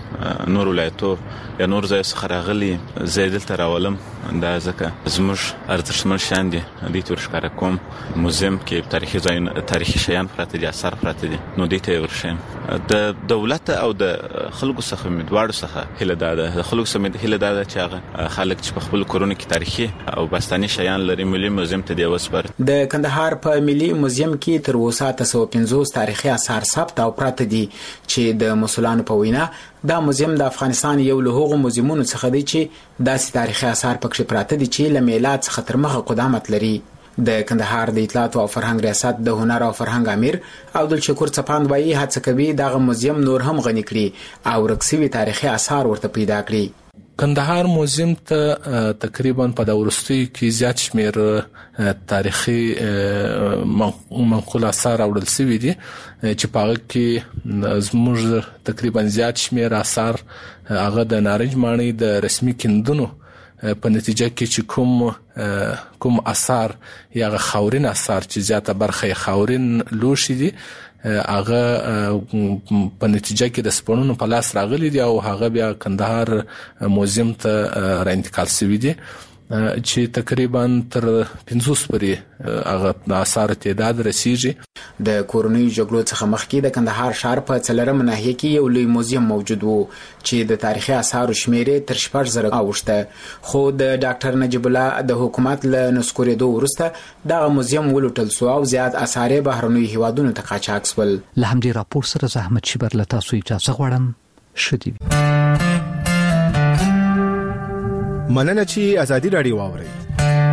د نور ولایتو یا نور ځای څخه راغلي زیدل تر اولم دا ځکه زموږ ارزښتمن شیان دي د تور ښکارا کوم موزیم کې تاریخي ځای تاریخي شیان پراته دي، آثار پراته دي. نو دې ته ورشم د دولت او د خلکو څخه مدواړو څخه هله ده د خلکو څخه هله ده چې هغه خلک چې په خپل کورونو کې تاریخي او باستاني شیان لري ملي موزیم ته دی وسپر. د کندهار په ملي موزیم کې تر اوسه تاسو پنځوس تاریخي آثار ثبت او پراته دي چې د مسؤلانو په وینا دا موزیم د افغانستان یو له هغو موزیمونو څخه دی چې داسې تاریخي آثار پکې پراته دي چې له میلاد څخه تر مخه قدامت لري. د کندهار د اطلاعات او فرهنګ ریاست د هنر او فرهنګ امیر عبدالشکور چپاند وایي هڅه کوي دغه موزیم نور هم غني کړي او رکسوي تاریخي آثار ورته پیدا کړي. کندهار موزیم ته تقریبا په د ورستي کې زیات شمیر تاریخي منقول آثار اوړل شوی دي چې په کې زموږ تقریبا زیات شمیر آثار هغه د نارنج ماڼۍ د رسمي کیندونو په نتیجه کې چې کوم کوم آثار یا خاورین آثار چې زیاته برخه خاورین لوشي دي هغه په نتیجه کې د سپړونو په لاس راغلي دي او هغه بیا کندهار موزیم ته را انتقال شوی دي چې تقریبا تر پنځوس پورې هغه د آثار تعداد رسیږي. د کورونی جګړو څخه مخکې د کندهار ښار په څلورم ناحیه کې یو لوی موزیم موجود وو چې د تاریخي آثارو شمیرې تر شپږ زره اوښته، خو د ډاکټر نجیب الله د حکومت له نسکورېدو وروسته دغه موزیم ولوټل سو او زیات آثار یې بهرنیو هیوادونو ته قاچاق شول. له همدې راپور سره زحمت شیبر له تاسو اجازه غواړم شدي مننه چې ازادي رادیو واوري.